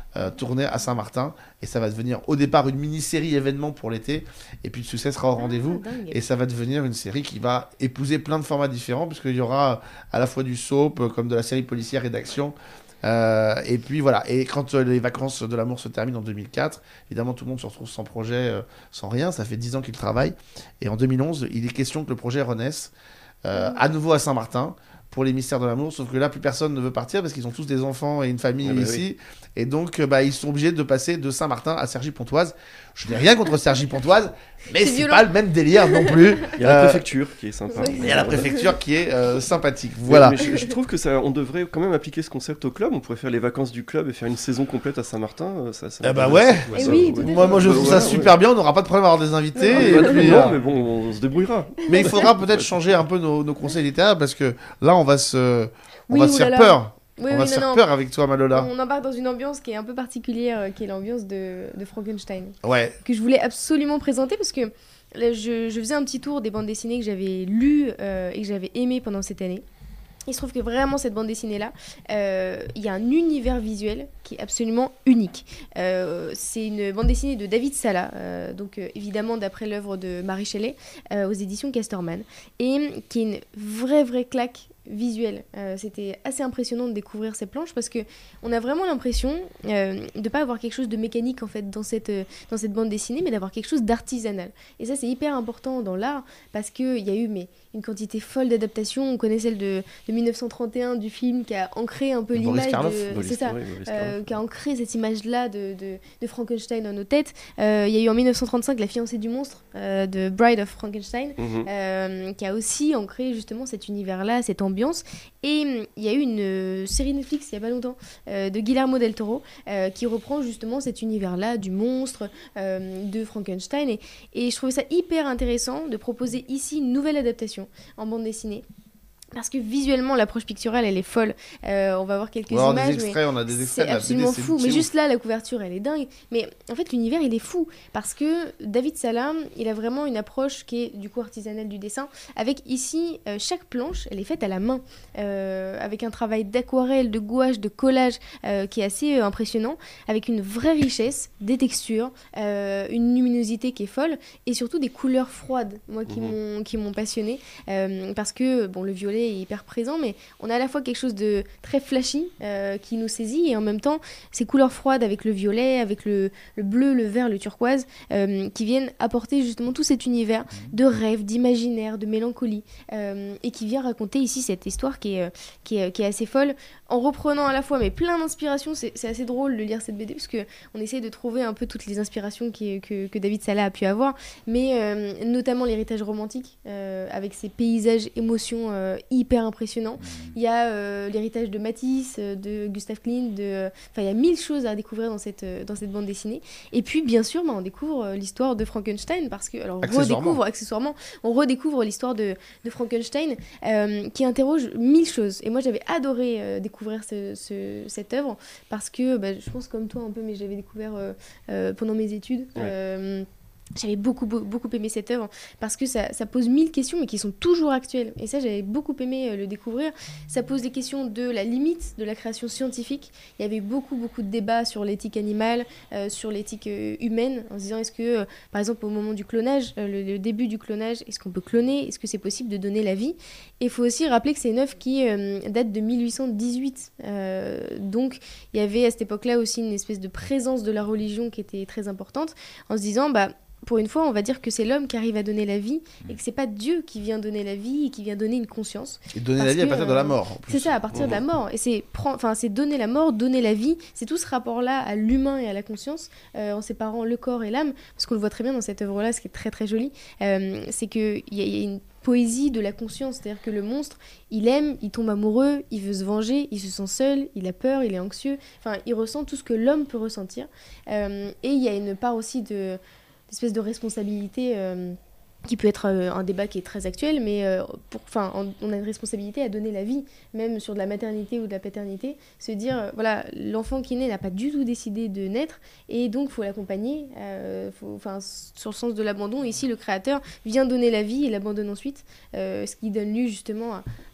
euh, tourner à Saint-Martin. Et ça va devenir au départ une mini-série événement pour l'été. Et puis le succès sera au rendez-vous. Ah, dingue. Et ça va devenir une série qui va épouser plein de formats différents, puisqu'il y aura à la fois du soap, comme de la série policière et d'action. Euh, et puis voilà, et quand euh, les vacances de l'amour se terminent en deux mille quatre, évidemment tout le monde se retrouve sans projet, euh, sans rien, ça fait dix ans qu'il travaille, et en deux mille onze il est question que le projet renaisse euh, à nouveau à Saint-Martin pour les mystères de l'amour, sauf que là plus personne ne veut partir parce qu'ils ont tous des enfants et une famille Ah bah ici, et donc euh, bah, ils sont obligés de passer de Saint-Martin à Cergy-Pontoise. Je n'ai rien contre Cergy-Pontoise, mais C'est c'est violent. pas le même délire non plus. Il y a la Euh, préfecture qui est sympa. Oui. il y a la préfecture qui est euh, sympathique, Mais- voilà. mais je, je trouve que ça, on devrait quand même appliquer ce concept au club. On pourrait faire les vacances du club et faire une saison complète à Saint-Martin. euh, Ça, ça Eh bah m'intéresse. ouais. Eh Ça, oui, ouais. tout à fait. Moi, moi je Bah, trouve voilà, ça ouais. super bien, on n'aura pas de problème à avoir des invités. Ah, et bah, puis, non, euh, mais bon, on se débrouillera. Mais il faudra peut-être changer un peu nos, nos conseils littéraires parce que là, on va se, on Oui, va se faire oulala. peur. Oui, on va oui, se non, faire non. peur avec toi, Malola. On embarque dans une ambiance qui est un peu particulière, euh, qui est l'ambiance de, de Frankenstein, Ouais. que je voulais absolument présenter parce que là, je, je faisais un petit tour des bandes dessinées que j'avais lues euh, et que j'avais aimées pendant cette année. Il se trouve que vraiment cette bande dessinée-là, euh, il y a un univers visuel qui est absolument unique. Euh, c'est une bande dessinée de David Sala, euh, donc euh, évidemment d'après l'œuvre de Marie Shelley, euh, aux éditions Casterman, et qui est une vraie vraie claque visuelle. Euh, c'était assez impressionnant de découvrir ces planches parce que on a vraiment l'impression euh, de pas avoir quelque chose de mécanique en fait dans cette euh, dans cette bande dessinée, mais d'avoir quelque chose d'artisanal. Et ça c'est hyper important dans l'art parce que il y a eu mais une quantité folle d'adaptations. On connaît celle de, de mille neuf cent trente et un du film qui a ancré un peu Boris l'image Karloff. de Boris- c'est ça ouais, Boris euh, Karloff. qui a ancré cette image-là de, de, de Frankenstein dans nos têtes. Euh, Il y a eu en mille neuf cent trente-cinq La fiancée du monstre euh, de Bride of Frankenstein, Mhm. euh, qui a aussi ancré justement cet univers-là, cette ambiance. Et hum, il y a eu une euh, série Netflix il y a pas longtemps euh, de Guillermo del Toro euh, qui reprend justement cet univers-là du monstre, euh, de Frankenstein. Et, et je trouvais ça hyper intéressant de proposer ici une nouvelle adaptation en bande dessinée. Parce que visuellement, l'approche picturale, elle est folle. Euh, on va voir quelques On va avoir images. des mais extraits, on a des extraits c'est de la absolument B D, c'est- fou. c'est Mais ouf. juste là, la couverture, elle est dingue. Mais en fait, l'univers, il est fou. Parce que David Salam, il a vraiment une approche qui est du coup artisanale du dessin. Avec ici, euh, chaque planche, elle est faite à la main. Euh, avec un travail d'aquarelle, de gouache, de collage euh, qui est assez euh, impressionnant. Avec une vraie richesse, des textures, euh, une luminosité qui est folle. Et surtout des couleurs froides, moi, qui Mhm. m'ont qui m'ont passionné. Euh, parce que, bon, le violet est hyper présent, mais on a à la fois quelque chose de très flashy euh, qui nous saisit et en même temps ces couleurs froides avec le violet, avec le, le bleu, le vert, le turquoise euh, qui viennent apporter justement tout cet univers de rêve, d'imaginaire, de mélancolie euh, et qui vient raconter ici cette histoire qui est, euh, qui est, qui est assez folle en reprenant à la fois mais plein d'inspirations. C'est, c'est assez drôle de lire cette B D parce que on essaie de trouver un peu toutes les inspirations qui, que, que David Sala a pu avoir, mais euh, notamment l'héritage romantique euh, avec ses paysages, émotions euh, hyper impressionnants. Il y a euh, l'héritage de Matisse, euh, de Gustave Klimt, de... Enfin, il y a mille choses à découvrir dans cette, euh, dans cette bande dessinée. Et puis, bien sûr, bah, on découvre euh, l'histoire de Frankenstein, parce que... Alors, on Accessoirement. redécouvre, accessoirement, on redécouvre l'histoire de, de Frankenstein, euh, qui interroge mille choses. Et moi, j'avais adoré euh, découvrir ce, ce- cette œuvre, parce que, bah, je pense comme toi un peu, mais je l'avais découvert euh, euh, pendant mes études. Ouais. Euh, J'avais beaucoup, beau- beaucoup aimé cette œuvre parce que ça, ça pose mille questions mais qui sont toujours actuelles. Et ça, j'avais beaucoup aimé euh, le découvrir. Ça pose les questions de la limite de la création scientifique. Il y avait beaucoup, beaucoup de débats sur l'éthique animale, euh, sur l'éthique euh, humaine, en se disant est-ce que, euh, par exemple, au moment du clonage, euh, le, le début du clonage, est-ce qu'on peut cloner? Est-ce que c'est possible de donner la vie? Et il faut aussi rappeler que c'est une œuvre qui euh, date de mille huit cent dix-huit. Euh, donc, il y avait à cette époque-là aussi une espèce de présence de la religion qui était très importante, en se disant, bah, pour une fois, on va dire que c'est l'homme qui arrive à donner la vie et que c'est pas Dieu qui vient donner la vie et qui vient donner une conscience. Et donner Parce la vie à que, partir de euh, la mort. en plus. C'est ça, à partir de la mort. Et c'est, prend- enfin, c'est donner la mort, donner la vie. C'est tout ce rapport-là à l'humain et à la conscience, euh, en séparant le corps et l'âme. Parce qu'on le voit très bien dans cette œuvre-là, ce qui est très très joli, euh, c'est qu'il y, a- il y a une poésie de la conscience. C'est-à-dire que le monstre, il aime, il tombe amoureux, il veut se venger, il se sent seul, il a peur, il est anxieux. Enfin, il ressent tout ce que l'homme peut ressentir. Euh, et il y a une part aussi de... espèce de responsabilité euh, qui peut être euh, un débat qui est très actuel, mais euh, pour, enfin, on, on a une responsabilité à donner la vie, même sur de la maternité ou de la paternité, se dire, euh, voilà, l'enfant qui naît n'a pas du tout décidé de naître, et donc il faut l'accompagner, euh, faut- enfin, s- sur le sens de l'abandon. Ici, le créateur vient donner la vie et l'abandonne ensuite, euh, ce qui donne lieu justement à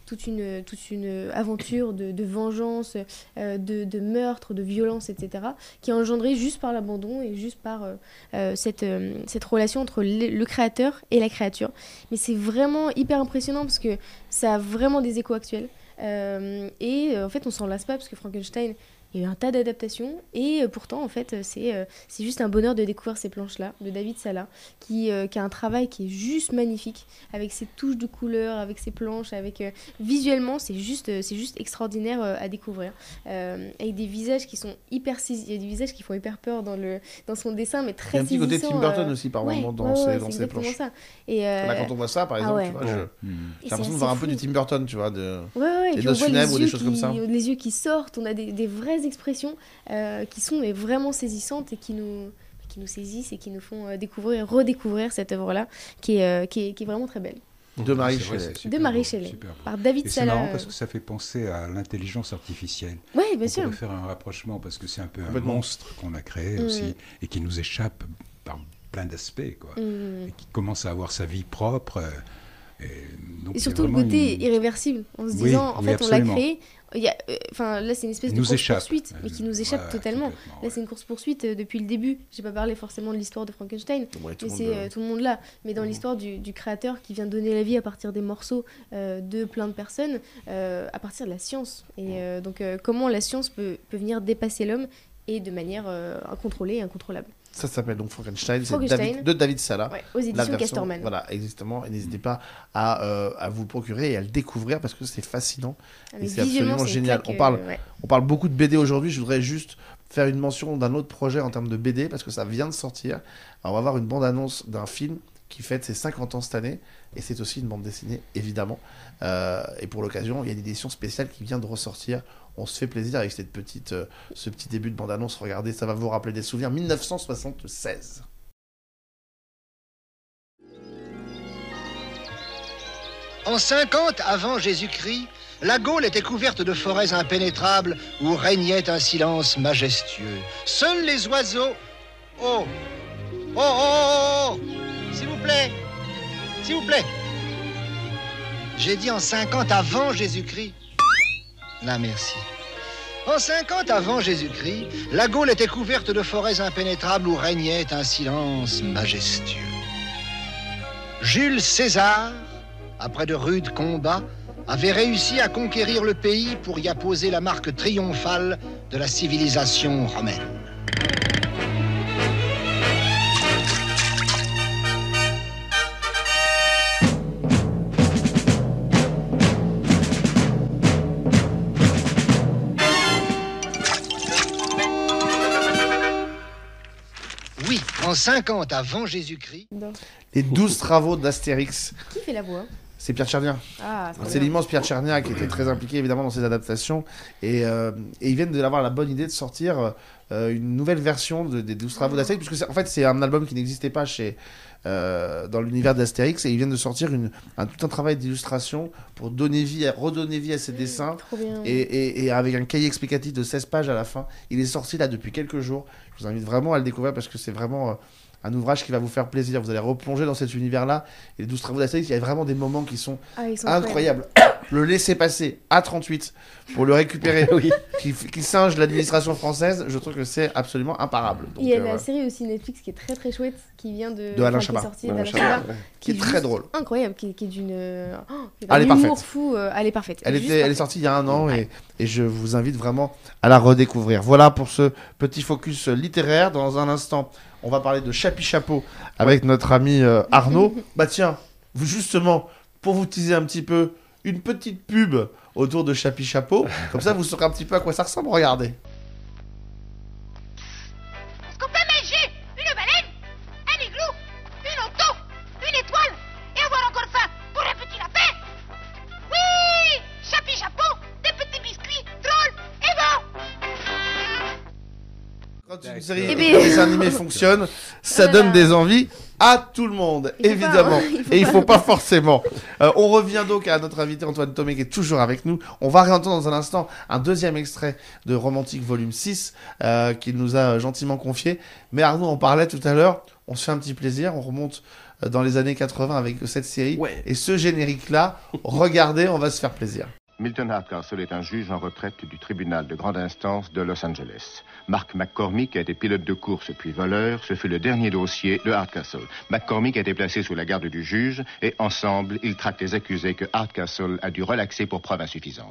toute une, toute une aventure de, de vengeance, euh, de, de meurtre, de violence, et cetera, qui est engendrée juste par l'abandon et juste par euh, euh, cette, euh, cette relation entre le, le créateur et la créature. Mais c'est vraiment hyper impressionnant parce que ça a vraiment des échos actuels. Euh, et euh, en fait, on s'en lasse pas parce que Frankenstein, il y a eu un tas d'adaptations et euh, pourtant, en fait, c'est, euh, c'est juste un bonheur de découvrir ces planches-là de David Sala qui, euh, qui a un travail qui est juste magnifique avec ses touches de couleurs, avec ses planches, avec euh, visuellement, c'est juste, euh, c'est juste extraordinaire euh, à découvrir. Euh, avec des visages qui sont hyper saisis, il y a des visages qui font hyper peur dans, le, dans son dessin, mais très saisissants. Il y a un petit côté Tim Burton euh, aussi par ouais, moment dans ouais, ces, ouais, dans c'est ces planches. Ça. Et euh, Là, quand on voit ça, par ah exemple, ouais. tu vois, je... Mmh. j'ai l'impression de voir un peu du Tim Burton, tu vois, de... Ouais, ouais, et les puis on noces voit les funèbres ou des yeux, choses qui, comme ça. les yeux qui sortent, on a des, des vraies expressions euh, qui sont mais, vraiment saisissantes et qui nous, qui nous saisissent et qui nous font euh, découvrir, redécouvrir cette œuvre-là qui est, euh, qui est, qui est vraiment très belle. De Marie C'est vrai, Shelley. c'est super De Marie beau, Shelley, super beau. par David Et c'est Sala. marrant parce que ça fait penser à l'intelligence artificielle. Oui, bien On sûr. pourrait faire un rapprochement parce que c'est un peu un Complètement. monstre qu'on a créé Mm. aussi et qui nous échappe par plein d'aspects, quoi. Mm. Et qui commence à avoir sa vie propre. euh, Et, donc Et il y a surtout le vraiment côté une- irréversible, en se Oui, disant, en oui, fait, absolument. on l'a créé. Il y a, euh, enfin, là, c'est une espèce Il de nous course échappe. poursuite, mais qui nous échappe Ouais, totalement. complètement, Là, c'est une course poursuite euh, depuis le début. J'ai pas parlé forcément de l'histoire de Frankenstein, Ouais, tout mais le c'est monde, euh, tout le monde là. Mais dans l'histoire du, du créateur qui vient donner la vie à partir des morceaux euh, de plein de personnes, euh, à partir de la science. Et euh, donc, euh, comment la science peut, peut venir dépasser l'homme et de manière euh, incontrôlée et incontrôlable. Ça s'appelle donc Frankenstein, c'est Frankenstein. David, de David Sala. Ouais, aux La éditions version- Casterman. Voilà, exactement. Et n'hésitez pas à, euh, à vous le procurer et à le découvrir parce que c'est fascinant. Ah, Et mais c'est visuellement, absolument c'est une génial. claque, On parle, euh, ouais. on parle beaucoup de B D aujourd'hui. Je voudrais juste faire une mention d'un autre projet en termes de B D parce que ça vient de sortir. Alors, on va avoir une bande-annonce d'un film qui fête ses cinquante ans cette année. Et c'est aussi une bande dessinée, évidemment. Euh, et pour l'occasion, il y a une édition spéciale qui vient de ressortir. On se fait plaisir avec cette petite, euh, ce petit début de bande-annonce. Regardez, ça va vous rappeler des souvenirs. dix-neuf cent soixante-seize. En cinquante avant Jésus-Christ, la Gaule était couverte de forêts impénétrables où régnait un silence majestueux. Seuls les oiseaux... Oh Oh, oh, oh, oh S'il vous plaît S'il vous plaît J'ai dit en cinquante avant Jésus-Christ. Là, merci. En cinquante avant Jésus-Christ, la Gaule était couverte de forêts impénétrables où régnait un silence majestueux. Jules César, après de rudes combats, avait réussi à conquérir le pays pour y apposer la marque triomphale de la civilisation romaine. Oui, en cinquante avant Jésus-Christ. Non. Les douze travaux d'Astérix. Qui fait la voix? C'est Pierre Tchernia. Ah, trop C'est bien. l'immense Pierre Tchernia qui était très impliqué évidemment dans ces adaptations. Et, euh, et ils viennent d'avoir la bonne idée de sortir euh, une nouvelle version de, des douze travaux d'Astérix. Puisque c'est- en fait, c'est un album qui n'existait pas chez, euh, dans l'univers d'Astérix. Et ils viennent de sortir une, un, tout un travail d'illustration pour donner vie, à, redonner vie à ces dessins. Trop bien. Et, et, et avec un cahier explicatif de seize pages à la fin. Il est sorti là depuis quelques jours. Je vous invite vraiment à le découvrir parce que c'est vraiment... Euh, un ouvrage qui va vous faire plaisir. Vous allez replonger dans cet univers-là. Et les douze travaux d'Astérix, il y a vraiment des moments qui sont, Ah, ils sont incroyables. Le laisser passer à trente-huit pour le récupérer, qui, qui singe l'administration française, je trouve que c'est absolument imparable. Donc, Il y a euh, la voilà. série aussi Netflix qui est très très chouette, qui vient de, De Alain enfin, qui est Chabat. sortie Alain d'Alain Chabat, Chabat, ouais. Qui est très juste drôle. incroyable, qui, qui est d'une, oh, qui est Elle est d'un humour parfaite. fou, euh, elle est parfaite. Elle, Juste était, elle est parfaite. sortie il y a un an et, et je vous invite vraiment à la redécouvrir. Voilà pour ce petit focus littéraire. Dans un instant, on va parler de Chapi Chapeau avec notre ami euh, Arnaud. Bah tiens, vous, justement, pour vous teaser un petit peu, une petite pub autour de Chapi Chapeau. Comme ça, vous saurez un petit peu à quoi ça ressemble. Regardez. Est-ce qu'on peut manger une baleine, un igloo, une auto, une étoile et avoir encore faim pour un petit lapin? Oui, Chapi Chapeau, des petits biscuits drôles et bons. Quand une série Eh et ben- qu'un dessin animé fonctionne, ça Voilà. donne des envies à tout le monde, Il faut évidemment. pas, hein, il faut Et il pas. faut pas forcément. Euh, on revient donc à notre invité Antoine Thomé qui est toujours avec nous. On va réentendre dans un instant un deuxième extrait de Romantique volume six euh, qu'il nous a gentiment confié. Mais Arnaud en parlait tout à l'heure. On se fait un petit plaisir. On remonte euh, dans les années quatre-vingts avec cette série. Ouais. Et ce générique-là, regardez, on va se faire plaisir. Milton Hardcastle est un juge en retraite du tribunal de grande instance de Los Angeles. Mark McCormick a été pilote de course puis voleur. Ce fut le dernier dossier de Hardcastle. McCormick a été placé sous la garde du juge et ensemble, ils traquent les accusés que Hardcastle a dû relaxer pour preuve insuffisante.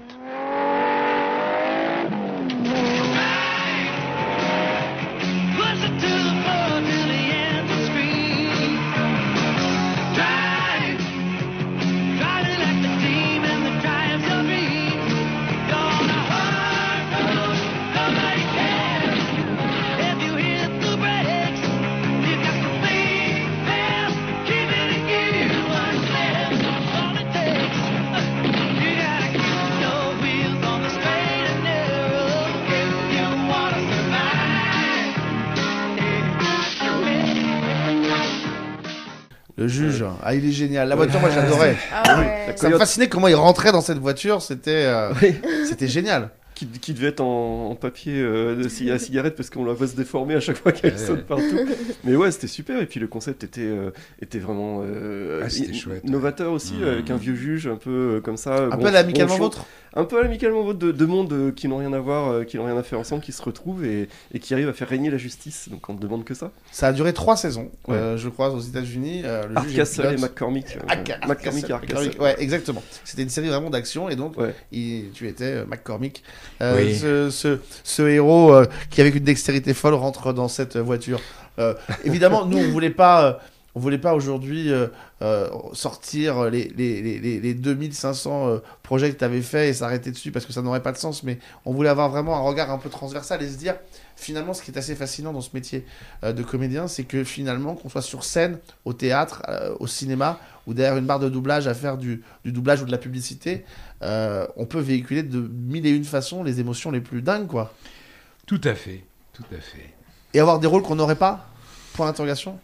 Le juge, ah il est génial. La voiture, moi j'adorais. Ah ouais. Ça me fascinait comment il rentrait dans cette voiture, c'était euh, c'était génial. Qui, qui devait être en, en papier euh, de ci- à cigarette parce qu'on la voit se déformer à chaque fois qu'elle Ouais. saute partout. Mais ouais, c'était super. Et puis le concept était, euh, était vraiment euh, Ah, c'était i- chouette. novateur aussi, Mmh. avec un vieux juge un peu euh, comme ça. Un bon- peu à l'amicalement bonchon. vôtre. Un peu à l'amicalement vôtre de deux mondes euh, qui n'ont rien à voir, euh, qui n'ont rien à faire ensemble, qui se retrouvent et, et qui arrivent à faire régner la justice. Donc on ne demande que ça. Ça a duré trois saisons, Ouais. euh, je crois, aux États-unis. Euh, le juge Hardcastle pilote. et McCormick. euh, Arca- McCormick et Arcastle, Hardcastle. Ouais, exactement. C'était une série vraiment d'action et donc Ouais. il- tu étais euh, McCormick, Euh, Oui. ce, ce, ce héros euh, qui avec une dextérité folle rentre dans cette voiture. Euh, évidemment, nous on voulait pas, euh, on voulait pas aujourd'hui euh, euh, sortir les, les, les, les, les deux mille cinq cents euh, projets que tu avais fait et s'arrêter dessus parce que ça n'aurait pas de sens, mais on voulait avoir vraiment un regard un peu transversal et se dire finalement ce qui est assez fascinant dans ce métier euh, de comédien, c'est que finalement qu'on soit sur scène, au théâtre, euh, au cinéma ou derrière une barre de doublage à faire du, du doublage ou de la publicité, euh, on peut véhiculer de mille et une façons les émotions les plus dingues, quoi. Tout à fait, tout à fait. Et avoir des rôles qu'on n'aurait pas, point d'interrogation,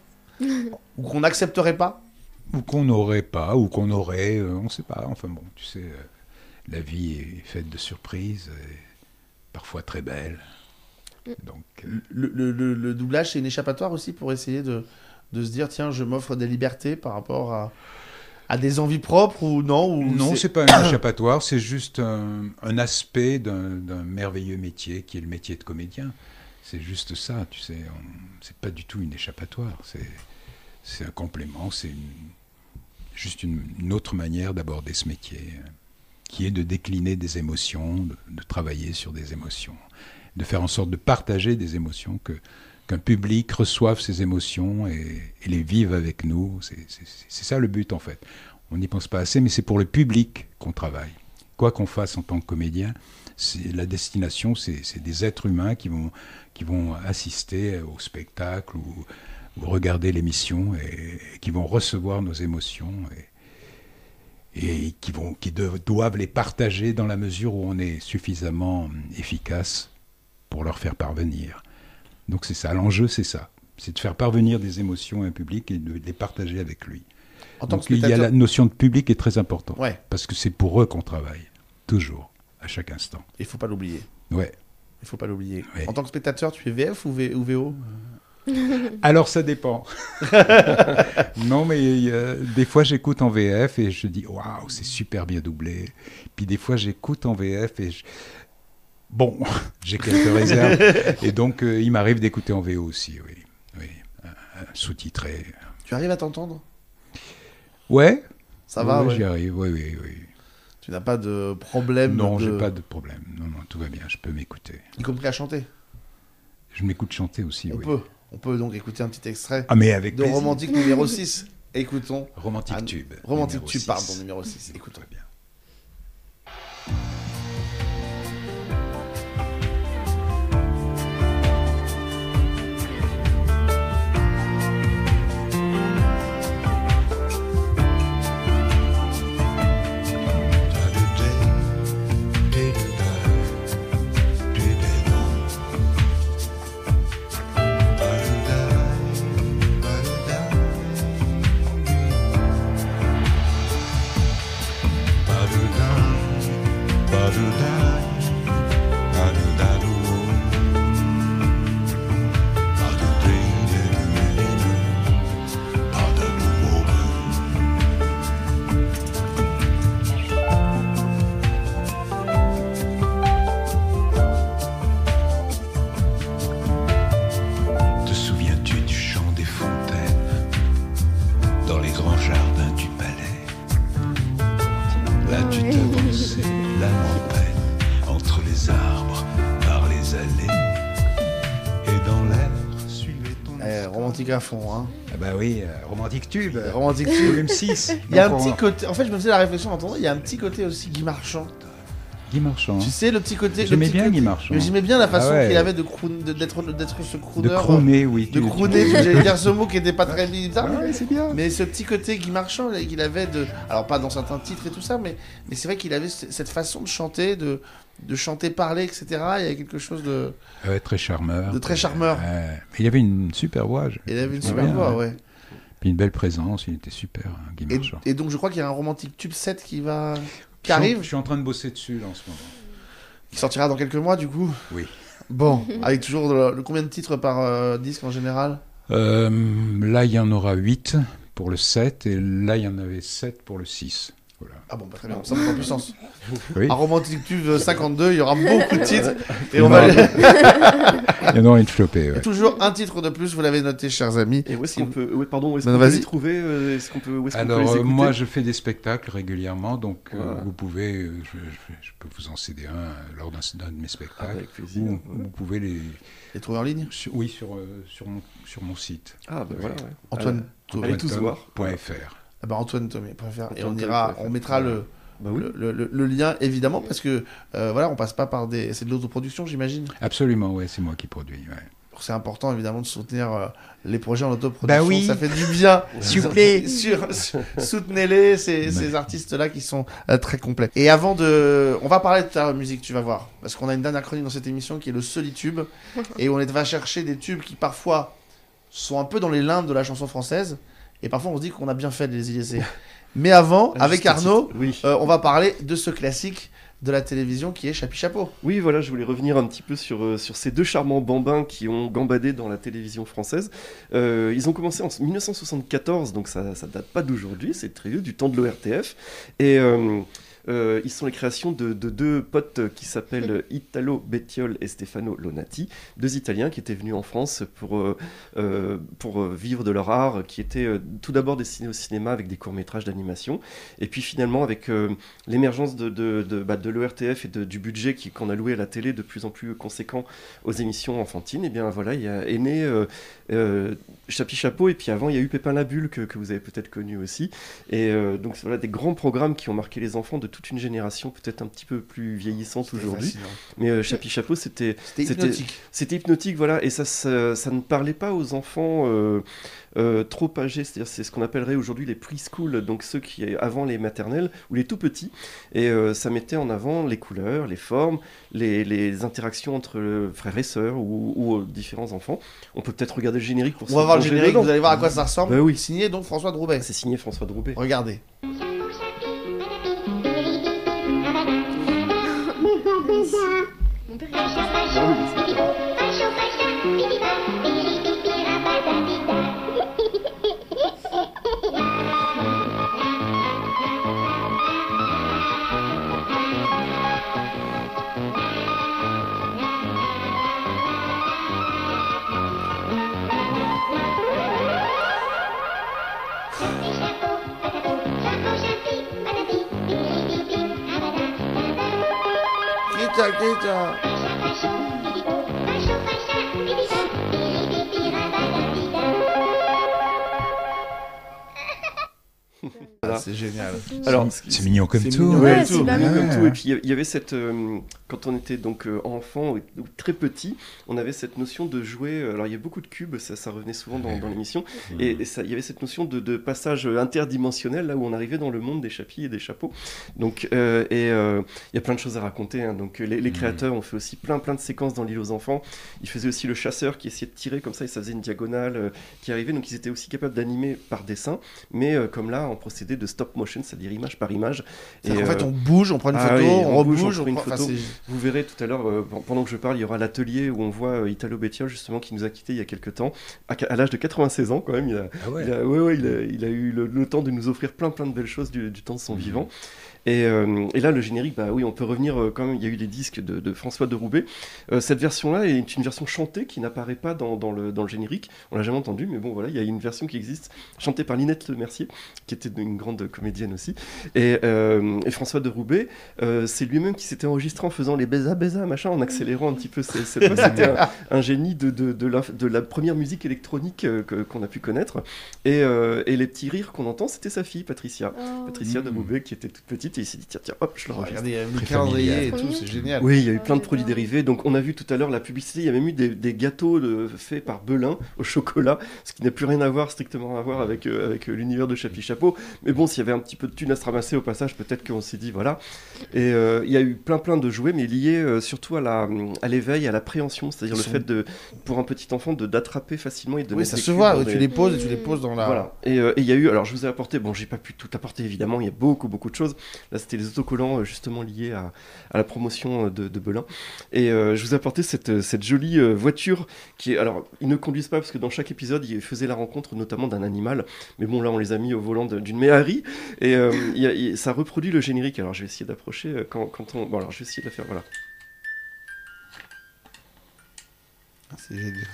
ou qu'on n'accepterait pas. Ou qu'on n'aurait pas, ou qu'on aurait, euh, on ne sait pas. Enfin bon, tu sais, euh, la vie est faite de surprises, et parfois très belles. Donc, euh, Le, le- le- le doublage, c'est une échappatoire aussi pour essayer de, de se dire, tiens, je m'offre des libertés par rapport à, à des envies propres ou non ou non, c'est pas un échappatoire, c'est juste un, un aspect d'un d'un merveilleux métier qui est le métier de comédien. C'est juste ça, tu sais. on- C'est pas du tout une échappatoire. C'est c'est un complément, c'est une- juste une, une autre manière d'aborder ce métier, euh, qui est de décliner des émotions, de, de travailler sur des émotions, de faire en sorte de partager des émotions, que qu'un public reçoive ces émotions et, et les vive avec nous. C'est c'est- c'est ça le but en fait. On n'y pense pas assez, mais c'est pour le public qu'on travaille. Quoi qu'on fasse en tant que comédien, c'est la destination, c'est c'est des êtres humains qui vont, qui vont assister au spectacle ou, ou regarder l'émission et, et qui vont recevoir nos émotions et, et qui, vont, qui de- doivent les partager dans la mesure où on est suffisamment efficace pour leur faire parvenir. Donc c'est ça, l'enjeu c'est ça, c'est de faire parvenir des émotions à un public et de les partager avec lui. En tant Donc que il y a spectateur- la notion de public qui est très importante, Ouais. parce que c'est pour eux qu'on travaille, toujours, à chaque instant. Il faut pas l'oublier. Ouais. Il faut pas l'oublier. Ouais. En tant que spectateur, tu es V F ou, v, ou V O? Alors ça dépend. Non mais euh, des fois j'écoute en V F et je dis waouh, c'est super bien doublé. Puis des fois j'écoute en V F et je... bon, j'ai quelques réserves et donc euh, il m'arrive d'écouter en V O aussi, oui, oui, euh, sous-titré. Tu arrives à t'entendre? Ouais. Ça va, ouais, ouais. J'y arrive, oui, oui, oui. Tu n'as pas de problème? Non, de... j'ai pas de problème. Non, non, tout va bien, je peux m'écouter. Y compris à chanter? Je m'écoute chanter aussi, On oui. peut. On peut donc écouter un petit extrait Ah, mais avec de plaisir. Romantique numéro six. Écoutons. Romantique un- Tube. Romantique numéro Tube, six. pardon, numéro six. Écoutons. Bien. Ba romantique à fond. Hein. Ah bah oui, euh, Romantique Tube. Romantique Tube. Volume six. Il y a un Donc, petit on- côté. En fait, je me faisais la réflexion en entendant. Il y a un petit côté aussi Guy Marchand. Guy Marchand. Tu sais, le petit côté. J'aimais le petit bien côté- Guy Marchand. Mais j'aimais bien la façon Ah ouais. qu'il avait de croon- de- d'être d'être ce crooner. De crooner, oui. De tu- crooner, tu- j'allais dire ce mot qui était pas très bizarre. Ah ouais, c'est bien. Mais ce petit côté Guy Marchand là, qu'il avait de. Alors, pas dans certains titres et tout ça, mais, mais c'est vrai qu'il avait c- cette façon de chanter, de, de chanter, parler, et cetera. Il y avait quelque chose de. Ouais, très charmeur. De très charmeur. Ouais. Mais il avait une super voix. je- Il avait une je me super souviens, voix, ouais. Puis une belle présence, il était super, hein, Guy Et, Marchand. et donc, je crois qu'il y a un romantique tube sept qui va. qui Je suis en- arrive. Je suis en train de bosser dessus là, en ce moment. Qui sortira dans quelques mois, du coup. Oui. Bon, avec toujours le, le combien de titres par euh, disque en général? Euh, là, il y en aura huit pour le sept, et là, il y en avait sept pour le six. Voilà. Ah bon, bah, très bien, ça monte en puissance. Oui. Un romantique tube cinquante-deux, il y aura beaucoup de titres. Et Il on y en va. aura- il y en aura une flopée. Ouais. Toujours un titre de plus, vous l'avez noté, chers amis. Et où est-ce qu'on peut, ouais, pardon, où est-ce Non, qu'on peut vas-y. les trouver euh, Est-ce qu'on peut, où est-ce qu'on peut Alors, les euh, écouter moi, je fais des spectacles régulièrement, donc euh, Voilà. vous pouvez, euh, je, je- je peux vous en céder un euh, lors d'un d'un de mes spectacles. Avec plaisir, Ou ouais. vous pouvez les, Les trouver en ligne sur- oui, sur, euh, sur, mon, sur mon site. Ah, ben voilà, ouais. Antoine Thomé. Allez tous voir. Point F R. Ah bah Antoine Thomé, préfère. Et on Antoine ira, Thomé, on mettra le, Bah oui. le, le- le lien évidemment parce que euh, voilà, on passe pas par des, c'est de l'autoproduction, j'imagine. Absolument, ouais, c'est moi qui produis. Ouais. C'est important évidemment de soutenir euh, les projets en autoproduction. Bah oui. Ça fait du bien. S'il vous plaît. Sur- sur- Soutenez-les, ces, ces artistes-là qui sont euh, très complets. Et avant de, on va parler de ta musique, tu vas voir, parce qu'on a une dernière chronique dans cette émission qui est le Solitube, et on est- va chercher des tubes qui parfois sont un peu dans les limbes de la chanson française, et parfois on se dit qu'on a bien fait de les y laisser. Mais avant, À avec juste Arnaud, titre, oui. euh, on va parler de ce classique de la télévision qui est Chapi Chapeau. Oui, voilà, je voulais revenir un petit peu sur, euh, sur ces deux charmants bambins qui ont gambadé dans la télévision française. Euh, ils ont commencé en mille neuf cent soixante-quatorze, donc ça, ça date pas d'aujourd'hui, c'est très vieux, du temps de l'O R T F. Et euh, euh, ils sont les créations de, de deux potes qui s'appellent Italo Bettiol et Stefano Lonati, deux Italiens qui étaient venus en France pour, euh, euh, pour vivre de leur art, qui étaient euh, tout d'abord destinés au cinéma avec des courts-métrages d'animation, et puis finalement avec euh, l'émergence de, de, de, bah, de l'O R T F et de, du budget qui- qu'on a loué à la télé de plus en plus conséquent aux émissions enfantines, et bien voilà, il y a, est né euh, euh, Chapi Chapeau, et puis avant il y a eu Pépin la Bulle que, que vous avez peut-être connu aussi, et euh, donc voilà des grands programmes qui ont marqué les enfants de toute une génération, peut-être un petit peu plus vieillissante C'était aujourd'hui, fascinant. mais euh, Chapi Chapeau c'était C'était hypnotique. c'était hypnotique, voilà, et ça, ça, ça ne parlait pas aux enfants euh, euh, trop âgés, c'est-à-dire c'est ce qu'on appellerait aujourd'hui les preschool, donc ceux qui avant les maternelles ou les tout petits, et euh, ça mettait en avant les couleurs, les formes, les, les interactions entre euh, frères et sœurs ou, ou euh, différents enfants. On peut peut-être regarder le générique pour On va voir le plonger générique, dedans. vous allez voir à quoi ça ressemble. Bah oui. Signé donc François Droubet. C'est signé François Droubet. Regardez. Mon père, il a acheté ça. Kita, kita. Voilà. C'est génial. Alors, C'est mignon comme c'est tout. mignon. Ouais, Ouais, c'est tout. pas Mignon mal. comme Ouais. tout. Et puis il y avait cette, euh, quand on était donc euh, enfant ou ou très petit, on avait cette notion de jouer. euh, Alors il y a beaucoup de cubes, ça, ça revenait souvent dans, dans l'émission, et, et ça, il y avait cette notion de, de passage interdimensionnel là où on arrivait dans le monde des chapis et des chapeaux. Donc euh, et euh, il y a plein de choses à raconter. Hein. Donc les, les créateurs ont fait aussi plein plein de séquences dans l'île aux enfants. Ils faisaient aussi le chasseur qui essayait de tirer comme ça et ça faisait une diagonale euh, qui arrivait. Donc ils étaient aussi capables d'animer par dessin, mais euh, comme là en procédé de stop motion, c'est-à-dire image par image. C'est-à-dire Et, qu'en fait, euh, on bouge, on prend une ah photo, oui, on, on bouge, rebouge, on on prend une prend- enfin, photo. c'est- Vous verrez tout à l'heure, euh, pendant que je parle, il y aura l'atelier où on voit euh, Italo Bettiol justement qui nous a quittés il y a quelques temps, à, à l'âge de quatre-vingt-seize ans quand même. Il a, Ah ouais. il a, ouais, ouais, il a, il a eu le, le temps de nous offrir plein plein de belles choses du, du temps de son Mhm. vivant. Et, euh, et là, le générique, bah oui, on peut revenir euh, quand même. Il y a eu des disques de, de François de Roubaix. Euh, cette version-là est une version chantée qui n'apparaît pas dans, dans, le, dans le générique. On l'a jamais entendu, mais bon, voilà, il y a une version qui existe, chantée par Linette Mercier, qui était une grande comédienne aussi. Et, euh, et François de Roubaix, euh, c'est lui-même qui s'était enregistré en faisant les beza beza machin, en accélérant un petit peu. C'est, c'est, c'était un, un génie de, de, de, la, de la première musique électronique euh, que, qu'on a pu connaître. Et, euh, et les petits rires qu'on entend, c'était sa fille, Patricia. Oh. Patricia mmh. de Roubaix, qui était toute petite, et il s'est dit tiens, tiens, hop, je le regarde. Regardez, le calendrier et tout, c'est génial. Oui, il y a eu plein de produits dérivés. Donc, on a vu tout à l'heure la publicité, il y a même eu des, des gâteaux de, faits par Belin au chocolat, ce qui n'a plus rien à voir, strictement à voir avec, euh, avec euh, l'univers de Chapi Chapeau. Mais bon, s'il y avait un petit peu de thunes à se ramasser au passage, peut-être qu'on s'est dit voilà. Et euh, il y a eu plein plein de jouets, mais liés euh, surtout à, la, à l'éveil, à l'appréhension, c'est-à-dire le sont... fait de, pour un petit enfant de, d'attraper facilement et de oui, mettre ça les se voit, oui, des... tu les poses et tu les poses dans la... Voilà. Et il euh, y a eu, alors je vous ai apporté, bon, j'ai pas pu tout apporter évidemment, il y a beaucoup beaucoup de choses. Là, c'était les autocollants euh, justement liés à, à la promotion de, de Belin. Et euh, je vous ai apporté cette, cette jolie euh, voiture qui est, alors, ils ne conduisent pas parce que dans chaque épisode, ils faisaient la rencontre notamment d'un animal. Mais bon, là, on les a mis au volant de, d'une Méhari et euh, y a, y, ça reproduit le générique. Alors, je vais essayer d'approcher euh, quand, quand on. Bon, alors, je vais essayer de la faire. Voilà. Ah, c'est génial.